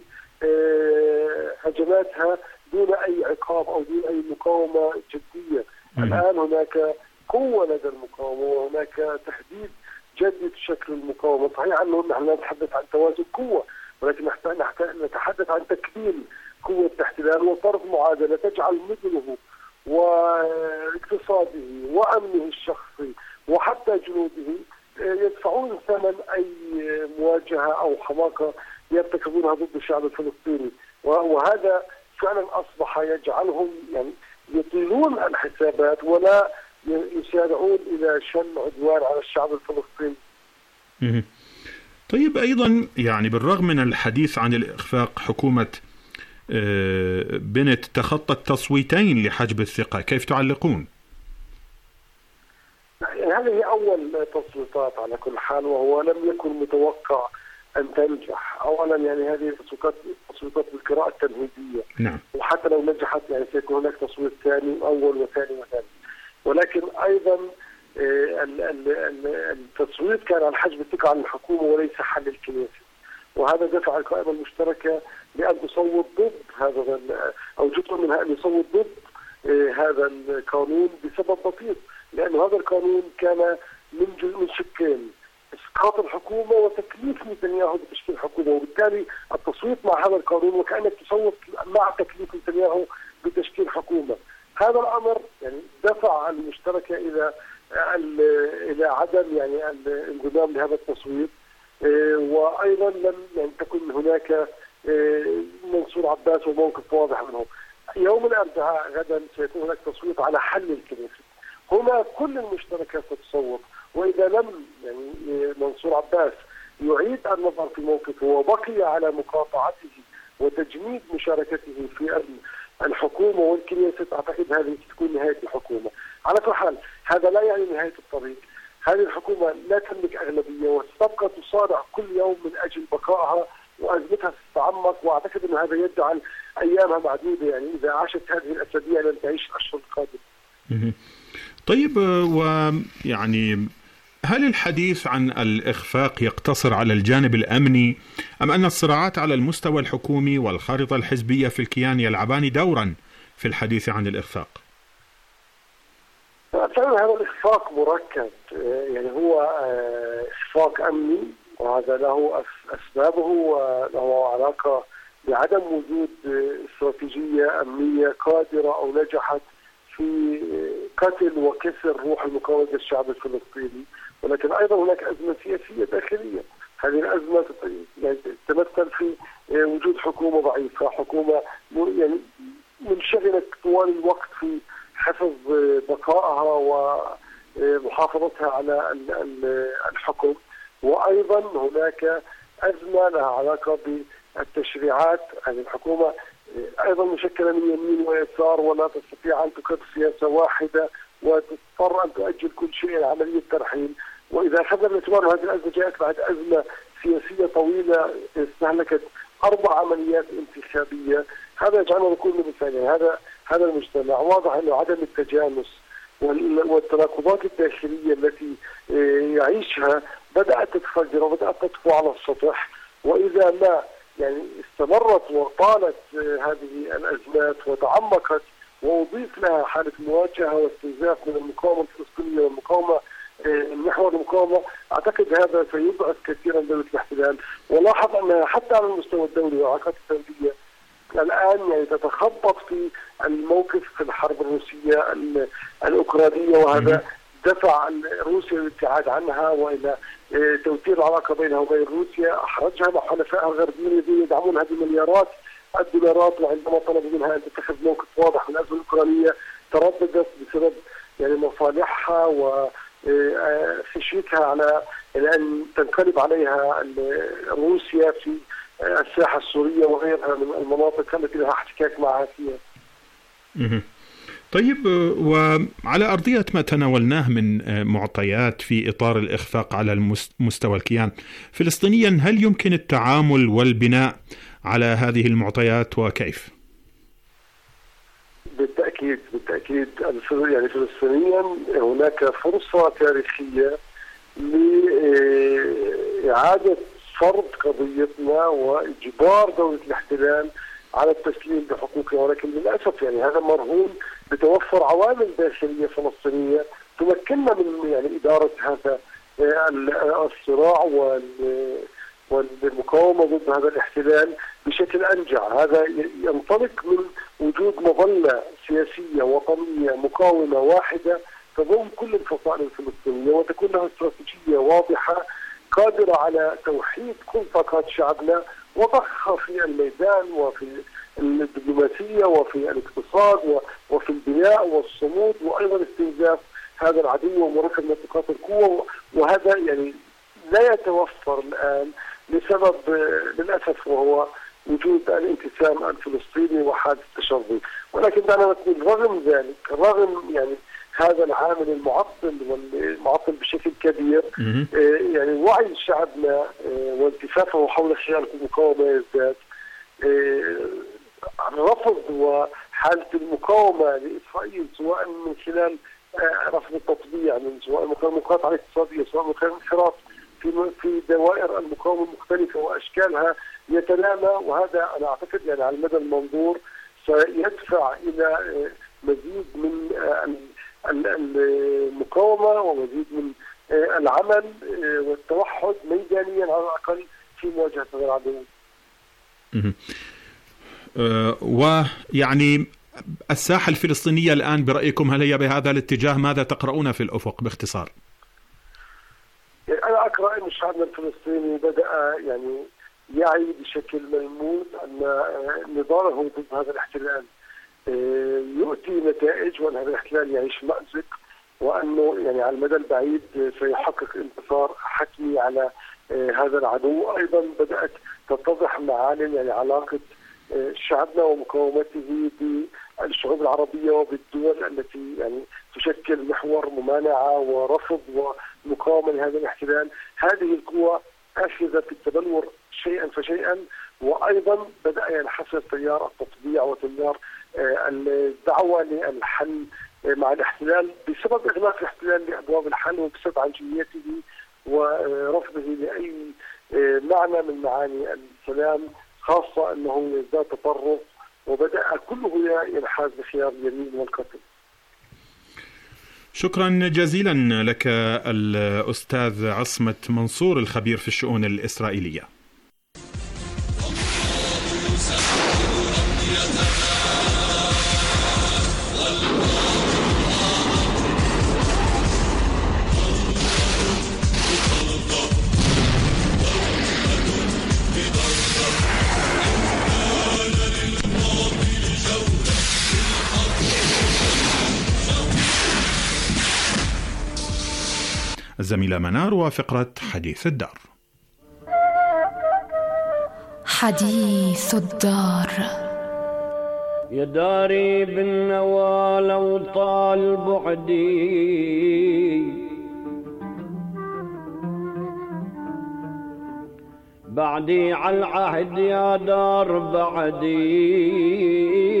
W: هجماتها دون أي عقاب أو دون أي مقاومة جدية. الآن هناك قوة لدى المقاومة وهناك تحديد جديد شكل المقاومة. صحيح أنه نحن لا نتحدث عن توازن قوة، ولكن نتحدث عن تكميل قوة الاحتلال وفرض معادلة تجعل مدنه واقتصاده وأمنه الشخصي وحتى جنوده يدفعون ثمن أي مواجهة أو حماقة يرتكبونها ضد الشعب الفلسطيني، وهذا فعلا أصبح يجعلهم يعني يطيلون الحسابات ولا يسارعون إلى شن عدوان على الشعب الفلسطيني.
U: طيب أيضا يعني بالرغم من الحديث عن الإخفاق، حكومة بنت تخطت تصويتين لحجب الثقة، كيف تعلقون؟
W: يعني هذه هي أول تصويتات على كل حال، وهو لم يكن متوقع أن تنجح. أولا يعني هذه تصويتات تصويتات بالقراءة التمهيدية،
U: نعم.
W: وحتى لو نجحت يعني سيكون هناك تصويت ثاني أول وثاني وثاني. ولكن أيضا التصويت كان عن حجب الثقة عن الحكومة وليس حل الكنيسة، وهذا دفع القائمة المشتركة لأن تصوت ضد هذا أو جزء منها أن يصوت ضد هذا القانون بسبب بسيط، لأن هذا القانون كان من من شقين: إسقاط الحكومة وتكليف نتنياهو بتشكيل حكومة، وبالتالي التصويت مع هذا القانون وكأنك تصوت مع تكليف نتنياهو بتشكيل حكومة. هذا الأمر يعني دفع المشتركة إلى إلى عدم يعني الانضمام لهذا التصويت، وأيضا لم يعني تكن هناك منصور عباس وموقف واضح منه. يوم الأربعاء غدا سيكون هناك تصويت على حل الكنيسة، هنا كل المشتركات ستصوت، وإذا لم يعني منصور عباس يعيد النظر في موقفه وبقي على مقاطعته وتجميد مشاركته في الحكومة والكنيسة، أعتقد هذه تكون نهاية الحكومة. على كل حال هذا لا يعني نهاية الطريق. هذه الحكومة لا تملك أغلبية وستبقى تصارع كل يوم من أجل بقائها وأزمتها تتعمق، وأعتقد أن هذا يجعل أيامها معدودة. يعني إذا عاشت هذه الأسابيع لن تعيش الأشهر القادمة.
U: طيب، ويعني هل الحديث عن الإخفاق يقتصر على الجانب الأمني، أم أن الصراعات على المستوى الحكومي والخارطة الحزبية في الكيان يلعبان دورا في الحديث عن الإخفاق؟
W: فعلا هذا الإخفاق مركب، يعني هو إخفاق أمني وهذا له أسبابه وله علاقة بعدم وجود استراتيجية أمنية قادرة أو نجحت في قتل وكسر روح المقاومة الشعب الفلسطيني. ولكن أيضا هناك أزمة سياسية داخلية. هذه الأزمة يعني تتمثل في وجود حكومة ضعيفة، حكومة يعني منشغلة طوال الوقت في حفظ بقائها ومحافظتها على الحكم، وأيضا هناك أزمة لها علاقة بالتشريعات. هذه الحكومة أيضا مشكلة من يمين ويسار ولا تستطيع أن تقر سياسة واحدة وتضطر أن تؤجل كل شيء عملية ترحيل. وإذا أخذنا باعتبار هذه الأزمة جاءت بعد أزمة سياسية طويلة استهلكت أربع عمليات انتخابية، هذا يجعلنا نقول مثلا هذا هذا المجتمع واضح أنه عدم التجانس والتناقضات الداخلية التي يعيشها بدأت تتفجر وبدأت تطفو على السطح. وإذا ما يعني استمرت وطالت هذه الأزمات وتعمقت وأضيف لها حالة مواجهة واستنزاف من المقاومة الفلسطينية والمقاومة محور المقاومة، أعتقد هذا سيضعف كثيرا دولة الاحتلال. ولاحظ أنها حتى على المستوى الدولي والعلاقات الدولية الآن يعني تتخبط في الموقف في الحرب الروسية الأوكرانية، وهذا دفع روسيا للابتعاد عنها وإلى توتير العلاقة بينها وبين روسيا، أحرجها مع حلفائها الغربيين الذين يدعمونها بمليارات الدولارات، وعندما طلبوا منها أن تتخذ موقف واضح من الأزمة الأوكرانية ترددت بسبب يعني مصالحها وخشيتها على أن تنقلب عليها روسيا في الساحة السورية وغيرها من المناطق التي لها احتكاك معها فيها.
U: طيب، وعلى أرضية ما تناولناه من معطيات في إطار الإخفاق على مستوى الكيان فلسطينيا، هل يمكن التعامل والبناء على هذه المعطيات وكيف؟
W: بالتأكيد بالتأكيد يعني فلسطينيا هناك فرصة تاريخية لإعادة فرض قضيتنا وإجبار دولة الاحتلال على التسليم بحقوقها، ولكن للأسف يعني هذا مرهون بتوفر عوامل داخلية فلسطينية تمكننا من يعني إدارة هذا الصراع والمقاومة ضد هذا الاحتلال بشكل أنجع. هذا ينطلق من وجود مظلة سياسية وطنية مقاومة واحدة تضم كل الفصائل الفلسطينية وتكون لها استراتيجية واضحة قادرة على توحيد كل طاقات شعبنا وضخها في الميدان وفي الدبلوماسية وفي الاقتصاد وفي البناء والصمود وأيضا استنزاف هذا العدو ومراقبة نقاط القوة، وهذا يعني لا يتوفر الآن لسبب للأسف وهو وجود الانقسام الفلسطيني وحادث التشظي. ولكن دعنا نقول رغم ذلك، رغم يعني هذا العامل المعطل والمعطل بشكل كبير، يعني وعي شعبنا والتفافه حول خيار المقاومة يزداد. الرفض وحالة المقاومة لإسرائيل سواء من خلال رفض التطبيع، من سواء المقاطعة الاقتصادية، سواء من خلال الانخراط في في دوائر المقاومة المختلفة وأشكالها يتنامى، وهذا أنا أعتقد يعني على المدى المنظور سيدفع إلى مزيد من المقاومة ومزيد من العمل والتوحد ميدانيا على الأقل في مواجهة هذا العدو.
U: ويعني الساحة الفلسطينية الآن برأيكم هل هي بهذا الاتجاه؟ ماذا تقرؤون في الأفق باختصار؟
W: أنا أقرأ أن الشعب الفلسطيني بدأ يعني يعي بشكل ملموس أن نضاله ضد هذا الاحتلال يؤتي نتائج، وأن هذا الاحتلال يعيش مأزق، وأنه يعني على المدى البعيد سيحقق انتصار حتمي على هذا العدو. أيضا بدأت تتضح معالم يعني علاقة شعبنا ومقاومته بالشعوب العربية وبالدول التي يعني تشكل محور ممانعة ورفض ومقاومة لهذا الاحتلال. هذه القوى أخذت التبلور شيئا فشيئا، وأيضا بدأ ينحسر تيار التطبيع وتيار الدعوة للحل مع الاحتلال بسبب إغلاق الاحتلال لأبواب الحل وبسبب عنجهيته ورفضه لأي معنى من معاني السلام، خاصة أنه يزداد تطرف وبدأ كله ينحاز بخيار اليمين والقتل.
U: شكرا جزيلا لك الأستاذ عصمة منصور الخبير في الشؤون الإسرائيلية. الزميلة منار وفقرة حديث الدار.
A: حديث الدار.
F: يا داري بالنوى لو طال بعدي، بعدي على العهد يا دار بعدي،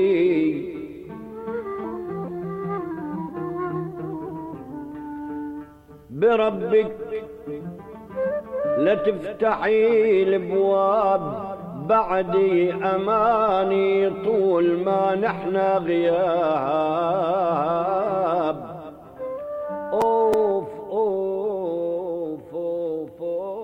F: بربك لا تفتحي الابواب بعدي، اماني طول ما نحنا غياب. اوف اوف اوف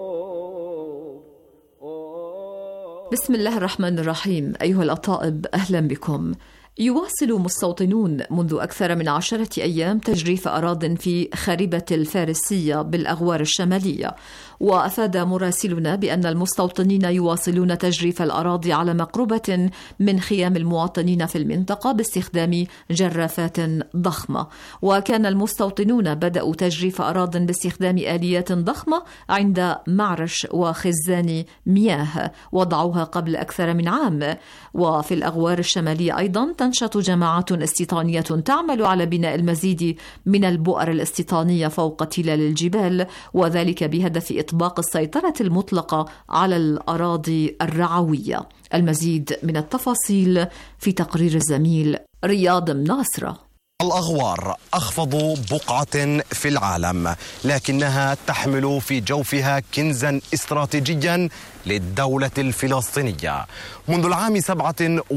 F: اوف.
A: بسم الله الرحمن الرحيم. ايها الاطائب، اهلا بكم. يواصل مستوطنون منذ أكثر من عشرة أيام تجريف أراضٍ في خريبة الفارسية بالأغوار الشمالية، وأفاد مراسلنا بأن المستوطنين يواصلون تجريف الأراضي على مقربة من خيام المواطنين في المنطقة باستخدام جرافات ضخمة. وكان المستوطنون بدأوا تجريف أراضٍ باستخدام آليات ضخمة عند معرش وخزان مياه وضعوها قبل أكثر من عام. وفي الأغوار الشمالية أيضا تنشط جماعات استيطانية تعمل على بناء المزيد من البؤر الاستيطانية فوق تلال الجبال، وذلك بهدف إطباق السيطرة المطلقة على الأراضي الرعوية. المزيد من التفاصيل في تقرير الزميل رياض مناصرة.
H: الأغوار أخفض بقعة في العالم، لكنها تحمل في جوفها كنزا استراتيجيا للدولة الفلسطينية. منذ العام سبعة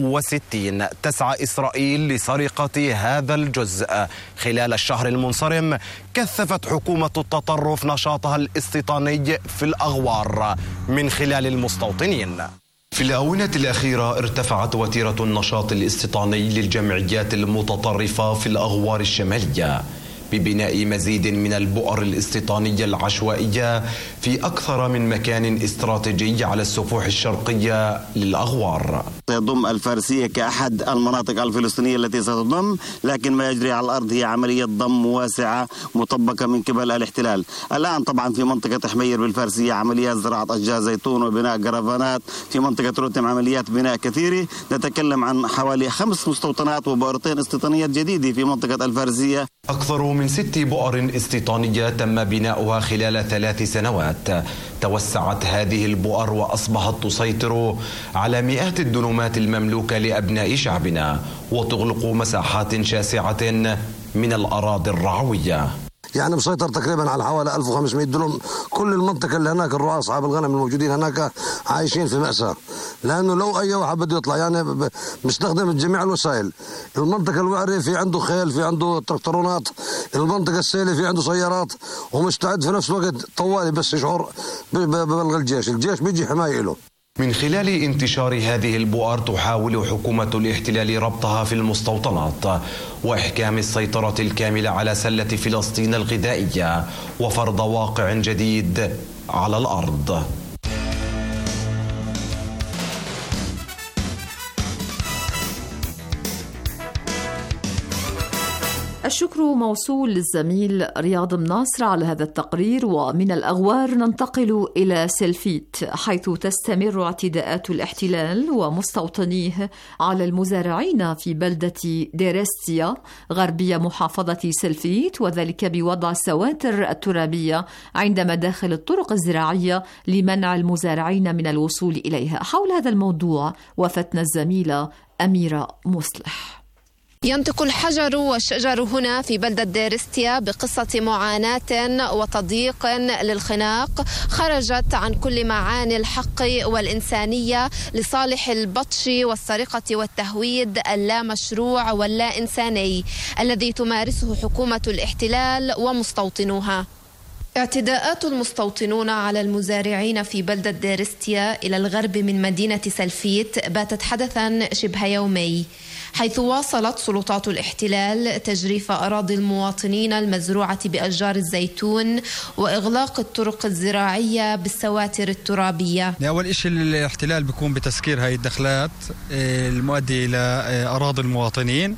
H: وستين تسعى إسرائيل لسرقة هذا الجزء. خلال الشهر المنصرم كثفت حكومة التطرف نشاطها الاستيطاني في الأغوار من خلال المستوطنين. في الآونة الأخيرة ارتفعت وتيرة النشاط الاستيطاني للجمعيات المتطرفة في الأغوار الشمالية ببناء مزيد من البؤر الاستيطانية العشوائية في أكثر من مكان استراتيجي على السفوح الشرقية للأغوار.
I: تضم الفارسية كأحد المناطق الفلسطينية التي ستضم، لكن ما يجري على الأرض هي عملية ضم واسعة مطبقة من قبل الاحتلال. الآن طبعا في منطقة حمير بالفارسية عمليات زراعة أشجار زيتون وبناء كرفانات، في منطقة روتم عمليات بناء كثيرة. نتكلم عن حوالي خمس مستوطنات وبؤرتين استيطانيات جديدة في منطقة الفارسية.
H: أكثر من ست بؤر استيطانية تم بناؤها خلال ثلاث سنوات. توسعت هذه البؤر وأصبحت تسيطر على مئات الدنومات المملوكة لأبناء شعبنا وتغلق مساحات شاسعة من الأراضي الرعوية.
J: يعني مسيطر تقريبا على حوالي ألف وخمسمائة دنم. كل المنطقة اللي هناك الرعاة أصحاب الغنم الموجودين هناك عايشين في مأساة، لأنه لو أي واحد بده يطلع يعني بيستخدم جميع الوسائل. المنطقة الوعرة في عنده خيل، في عنده تراكتورونات. المنطقة السيلة في عنده سيارات، ومستعد في نفس الوقت طوالي بس يشعر ببلغ الجيش. الجيش بيجي حماية له.
H: من خلال انتشار هذه البؤر تحاول حكومة الاحتلال ربطها في المستوطنات وإحكام السيطرة الكاملة على سلة فلسطين الغذائية وفرض واقع جديد على الأرض.
A: الشكر موصول للزميل رياض مناصر على هذا التقرير. ومن الأغوار ننتقل إلى سلفيت، حيث تستمر اعتداءات الاحتلال ومستوطنيه على المزارعين في بلدة ديرستيا غربية محافظة سلفيت، وذلك بوضع سواتر الترابية عند مداخل الطرق الزراعية لمنع المزارعين من الوصول إليها. حول هذا الموضوع وفتنا الزميلة أميرة مصلح.
X: ينطق الحجر والشجر هنا في بلدة ديرستيا بقصة معاناة وتضييق للخناق خرجت عن كل معاني الحق والإنسانية لصالح البطش والسرقة والتهويد اللامشروع واللا إنساني الذي تمارسه حكومة الاحتلال ومستوطنوها. اعتداءات المستوطنون على المزارعين في بلدة ديرستيا إلى الغرب من مدينة سلفيت باتت حدثا شبه يومي، حيث واصلت سلطات الاحتلال تجريف أراضي المواطنين المزروعة بأشجار الزيتون وإغلاق الطرق الزراعية بالسواتر الترابية.
Y: أول شيء الاحتلال بيكون بتسكير هاي الدخلات المؤدي إلى أراضي المواطنين.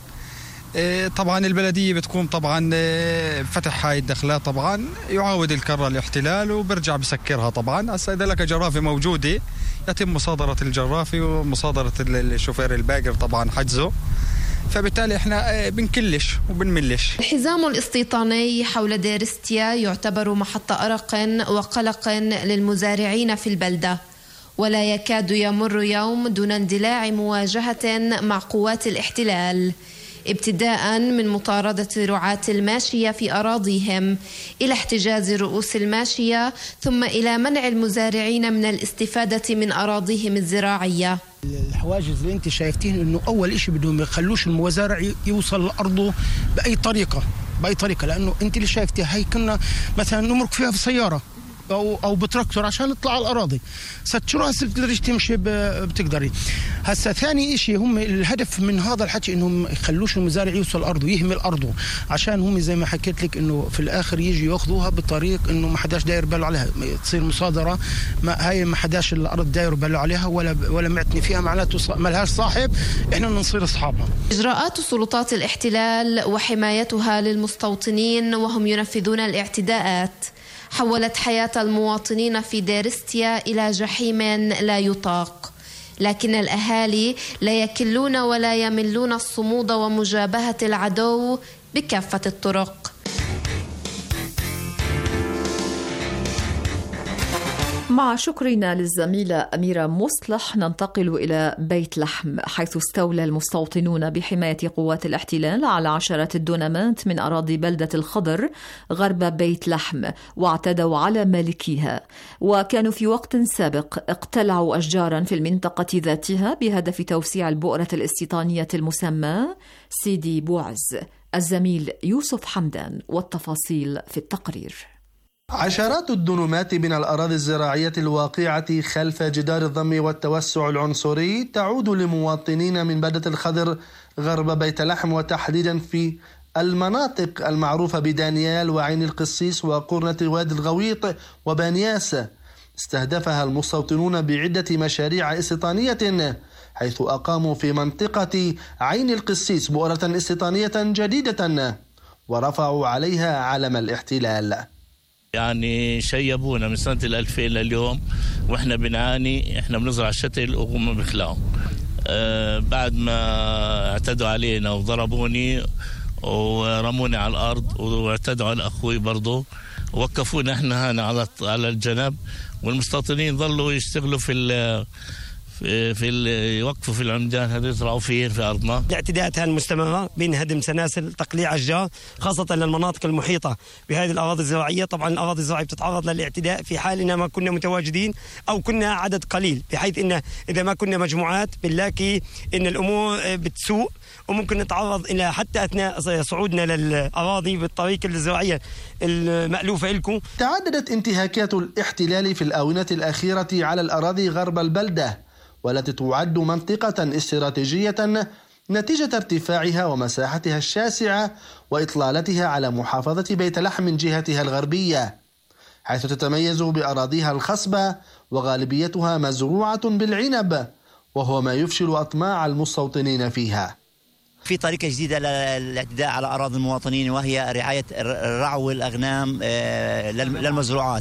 Y: طبعا البلدية بتكون طبعا فتح هاي الدخلات، طبعا يعاود الكرة الاحتلال وبرجع بسكرها. طبعا هسه إذا لك جرافة موجودة يتم مصادرة الجرافة ومصادرة الشوفير الباقر طبعا حجزه، فبالتالي احنا بنكلش وبنملش.
X: الحزام الاستيطاني حول ديرستيا يعتبر محط أرق وقلق للمزارعين في البلدة، ولا يكاد يمر يوم دون اندلاع مواجهة مع قوات الاحتلال، ابتداء من مطاردة رعاة الماشية في أراضيهم إلى احتجاز رؤوس الماشية، ثم إلى منع المزارعين من الاستفادة من أراضيهم الزراعية.
Z: الحواجز اللي انت شايفتين انه اول اشي بدهم يخلوش المزارع يوصل لأرضه بأي طريقة بأي طريقة لأنه انت اللي شايفتي هاي كنا مثلا نمرق فيها في سيارة او او بتراكتور عشان نطلع على الاراضي، ستشوفها بتقدريش تمشي بتقدري. هسه ثاني شيء هم الهدف من هذا الحكي انهم يخلوش المزارع يوصل ارضه يهمل ارضه، عشان هم زي ما حكيت لك انه في الاخر يجي ياخذوها بطريق انه ما حداش داير باله عليها، تصير مصادره، ما هاي ما حداش الارض داير باله عليها ولا ولا معتني فيها، معناته ما لهاش صاحب، احنا نصير اصحابها.
X: اجراءات سلطات الاحتلال وحمايتها للمستوطنين وهم ينفذون الاعتداءات حولت حياة المواطنين في ديرستيا إلى جحيم لا يطاق، لكن الأهالي لا يكلون ولا يملون الصمود ومجابهة العدو بكافة الطرق.
A: مع شكرنا للزميلة أميرة مصلح ننتقل إلى بيت لحم، حيث استولى المستوطنون بحماية قوات الاحتلال على عشرات الدونمات من أراضي بلدة الخضر غرب بيت لحم واعتدوا على مالكيها، وكانوا في وقت سابق اقتلعوا أشجارا في المنطقة ذاتها بهدف توسيع البؤرة الاستيطانية المسمى سيدي بوعز. الزميل يوسف حمدان والتفاصيل في التقرير.
G: عشرات الدنومات من الأراضي الزراعية الواقعة خلف جدار الضم والتوسع العنصري تعود لمواطنين من بلدة الخضر غرب بيت لحم، وتحديدا في المناطق المعروفة بدانيال وعين القسيس وقرنة وادي الغويط وبانياس. استهدفها المستوطنون بعدة مشاريع استيطانية، حيث أقاموا في منطقة عين القسيس بؤرة استيطانية جديدة ورفعوا عليها علم الاحتلال.
K: يعني شيبونا من سنة الألفين لليوم وإحنا بنعاني، إحنا بنزرع الشتل وهم بخلاهم. أه بعد ما اعتدوا علينا وضربوني ورموني على الأرض واعتدوا على أخوي برضو، ووقفونا إحنا هنا على على الجنب، والمستوطنين ظلوا يشتغلوا في ال في في يوقفوا في العمدان هذا يزرعوا فيه في أرضنا.
L: الاعتداءات المستمرة بين هدم سناسل، تقليع أشجار، خاصة للمناطق المحيطة بهذه الأراضي الزراعية. طبعا الأراضي الزراعية بتتعرض للاعتداء في حال إن ما كنا متواجدين أو كنا عدد قليل، بحيث إن إذا ما كنا مجموعات بنلاقي إن الأمور بتسوء وممكن نتعرض إلى حتى أثناء صعودنا للأراضي بالطريق الزراعية المألوفة لكم.
G: تعددت انتهاكات الاحتلال في الآونة الأخيرة على الأراضي غرب البلدة، والتي تعد منطقة استراتيجية نتيجة ارتفاعها ومساحتها الشاسعة وإطلالتها على محافظة بيت لحم من جهتها الغربية، حيث تتميز بأراضيها الخصبة وغالبيتها مزروعة بالعنب، وهو ما يفشل أطماع المستوطنين فيها.
M: في طريقة جديدة للاعتداء على أراضي المواطنين، وهي رعاية رعو الأغنام للمزروعات.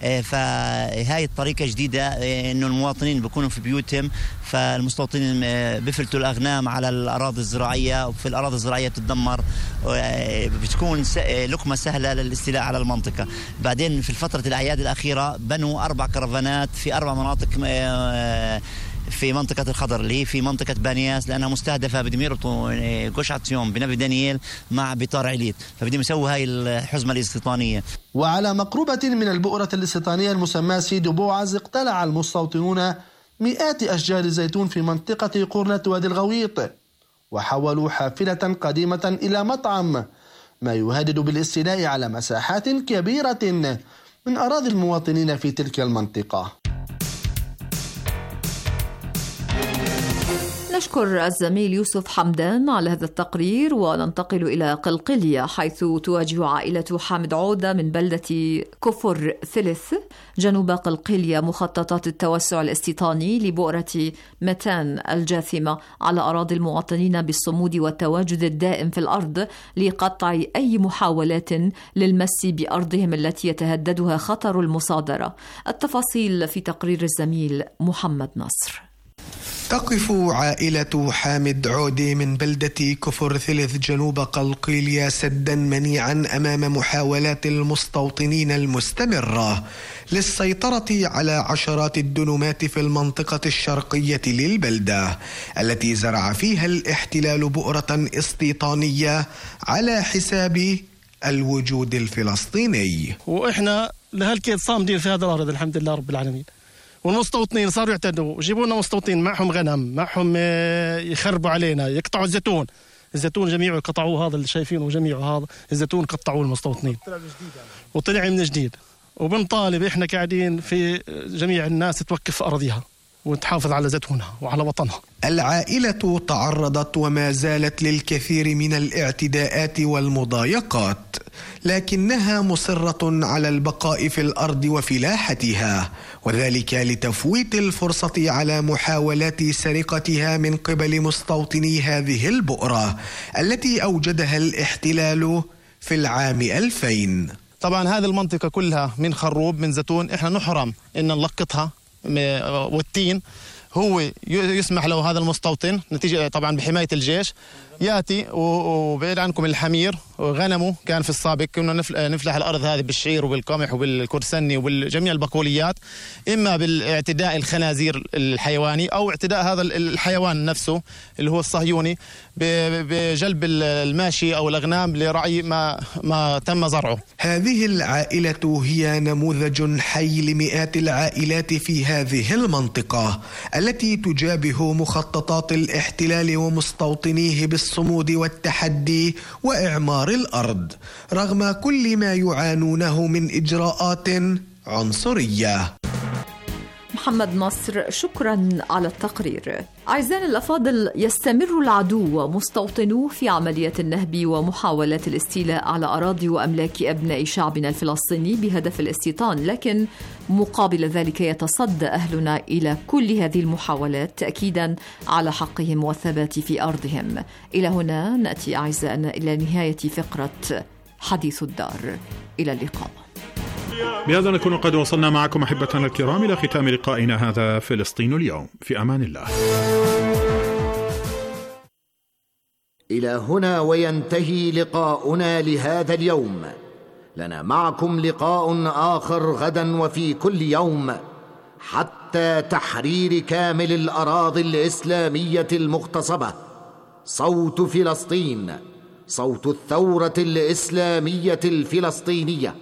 M: فهاي الطريقة جديدة، إنه المواطنين بيكونوا في بيوتهم، فالمستوطنين بفلتوا الأغنام على الأراضي الزراعية، وفي الأراضي الزراعية بتتدمر، بتكون لقمة سهلة للاستيلاء على المنطقة. بعدين في فترة الأعياد الأخيرة بنوا أربع كرفانات في أربع مناطق في منطقة الخضر، اللي هي في منطقة بانياس، لأنها مستهدفة بدهم يربطوا قشعتيوم بنبي دانيال مع بطار عليت، فبدهم يسووا هاي الحزمة الاستيطانية.
G: وعلى مقربة من البؤرة الاستيطانية المسماة سيدي بوعز، اقتلع المستوطنون مئات أشجار زيتون في منطقة قرنة وادي الغويط، وحولوا حافلة قديمة إلى مطعم، ما يهدد بالاستيلاء على مساحات كبيرة من أراضي المواطنين في تلك المنطقة.
A: نشكر الزميل يوسف حمدان على هذا التقرير، وننتقل إلى قلقلية، حيث تواجه عائلة حامد عودة من بلدة كفر ثلث جنوب قلقلية مخططات التوسع الاستيطاني لبؤرة متان الجاثمة على أراضي المواطنين بالصمود والتواجد الدائم في الأرض لقطع أي محاولات للمس بأرضهم التي يتهددها خطر المصادرة. التفاصيل في تقرير الزميل محمد نصر.
N: تقف عائلة حامد عودة من بلدة كفر ثلث جنوب قلقيلية سدا منيعا أمام محاولات المستوطنين المستمرة للسيطرة على عشرات الدنومات في المنطقة الشرقية للبلدة، التي زرع فيها الاحتلال بؤرة استيطانية على حساب الوجود الفلسطيني.
Z: وإحنا لهالكيد صامدين في هذا الأرض الحمد لله رب العالمين، والمستوطنين صاروا يعتدوا، جيبوا لنا مستوطنين معهم غنم، معهم يخربوا علينا، يقطعوا الزيتون، الزيتون جميعه قطعوه، هذا اللي شايفينه جميعه هذا الزيتون قطعوه المستوطنين وطلع من جديد. وبنطالب احنا قاعدين في جميع الناس توقف في أراضيها وتحافظ على زيتونها وعلى وطنها.
N: العائلة تعرضت وما زالت للكثير من الاعتداءات والمضايقات، لكنها مصرة على البقاء في الأرض وفلاحتها، وذلك لتفويت الفرصة على محاولات سرقتها من قبل مستوطني هذه البؤرة التي أوجدها الاحتلال في العام ألفين.
Z: طبعا هذه المنطقة كلها من خروب من زيتون، احنا نحرم ان نلقطها والتين،
E: هو يسمح له هذا المستوطن نتيجة طبعا بحماية الجيش يأتي وبعيد عنكم الحمير وغنمه. كان في السابق كنا نفلح الأرض هذه بالشعير وبالقمح وبالكرسني وبالجميع البقوليات، إما بالاعتداء الخنازير الحيواني أو اعتداء هذا الحيوان نفسه اللي هو الصهيوني بجلب الماشي أو الأغنام لرعي ما, ما تم زرعه.
N: هذه العائلة هي نموذج حي لمئات العائلات في هذه المنطقة التي تجابه مخططات الاحتلال ومستوطنيه بالصمود والتحدي وإعمار الأرض رغم كل ما يعانونه من إجراءات عنصرية.
A: محمد نصر، شكرا على التقرير. أعزائنا الأفاضل، يستمر العدو ومستوطنوه في عملية النهب ومحاولات الاستيلاء على أراضي وأملاك أبناء شعبنا الفلسطيني بهدف الاستيطان، لكن مقابل ذلك يتصدى أهلنا إلى كل هذه المحاولات تأكيدا على حقهم والثبات في أرضهم. إلى هنا نأتي أعزائنا إلى نهاية فقرة حديث الدار. إلى اللقاء.
U: بهذا نكون قد وصلنا معكم أحبتنا الكرام إلى ختام لقائنا هذا فلسطين اليوم. في أمان الله.
O: إلى هنا وينتهي لقاؤنا لهذا اليوم. لنا معكم لقاء آخر غدا وفي كل يوم حتى تحرير كامل الأراضي الإسلامية المغتصبة. صوت فلسطين، صوت الثورة الإسلامية الفلسطينية.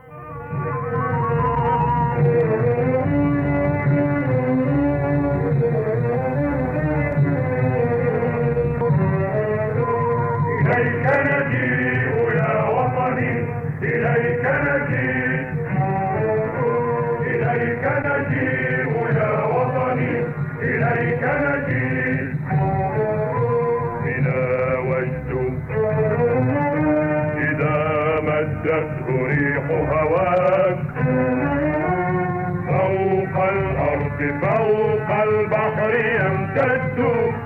P: ريح هواك فوق الأرض فوق البحر يمتد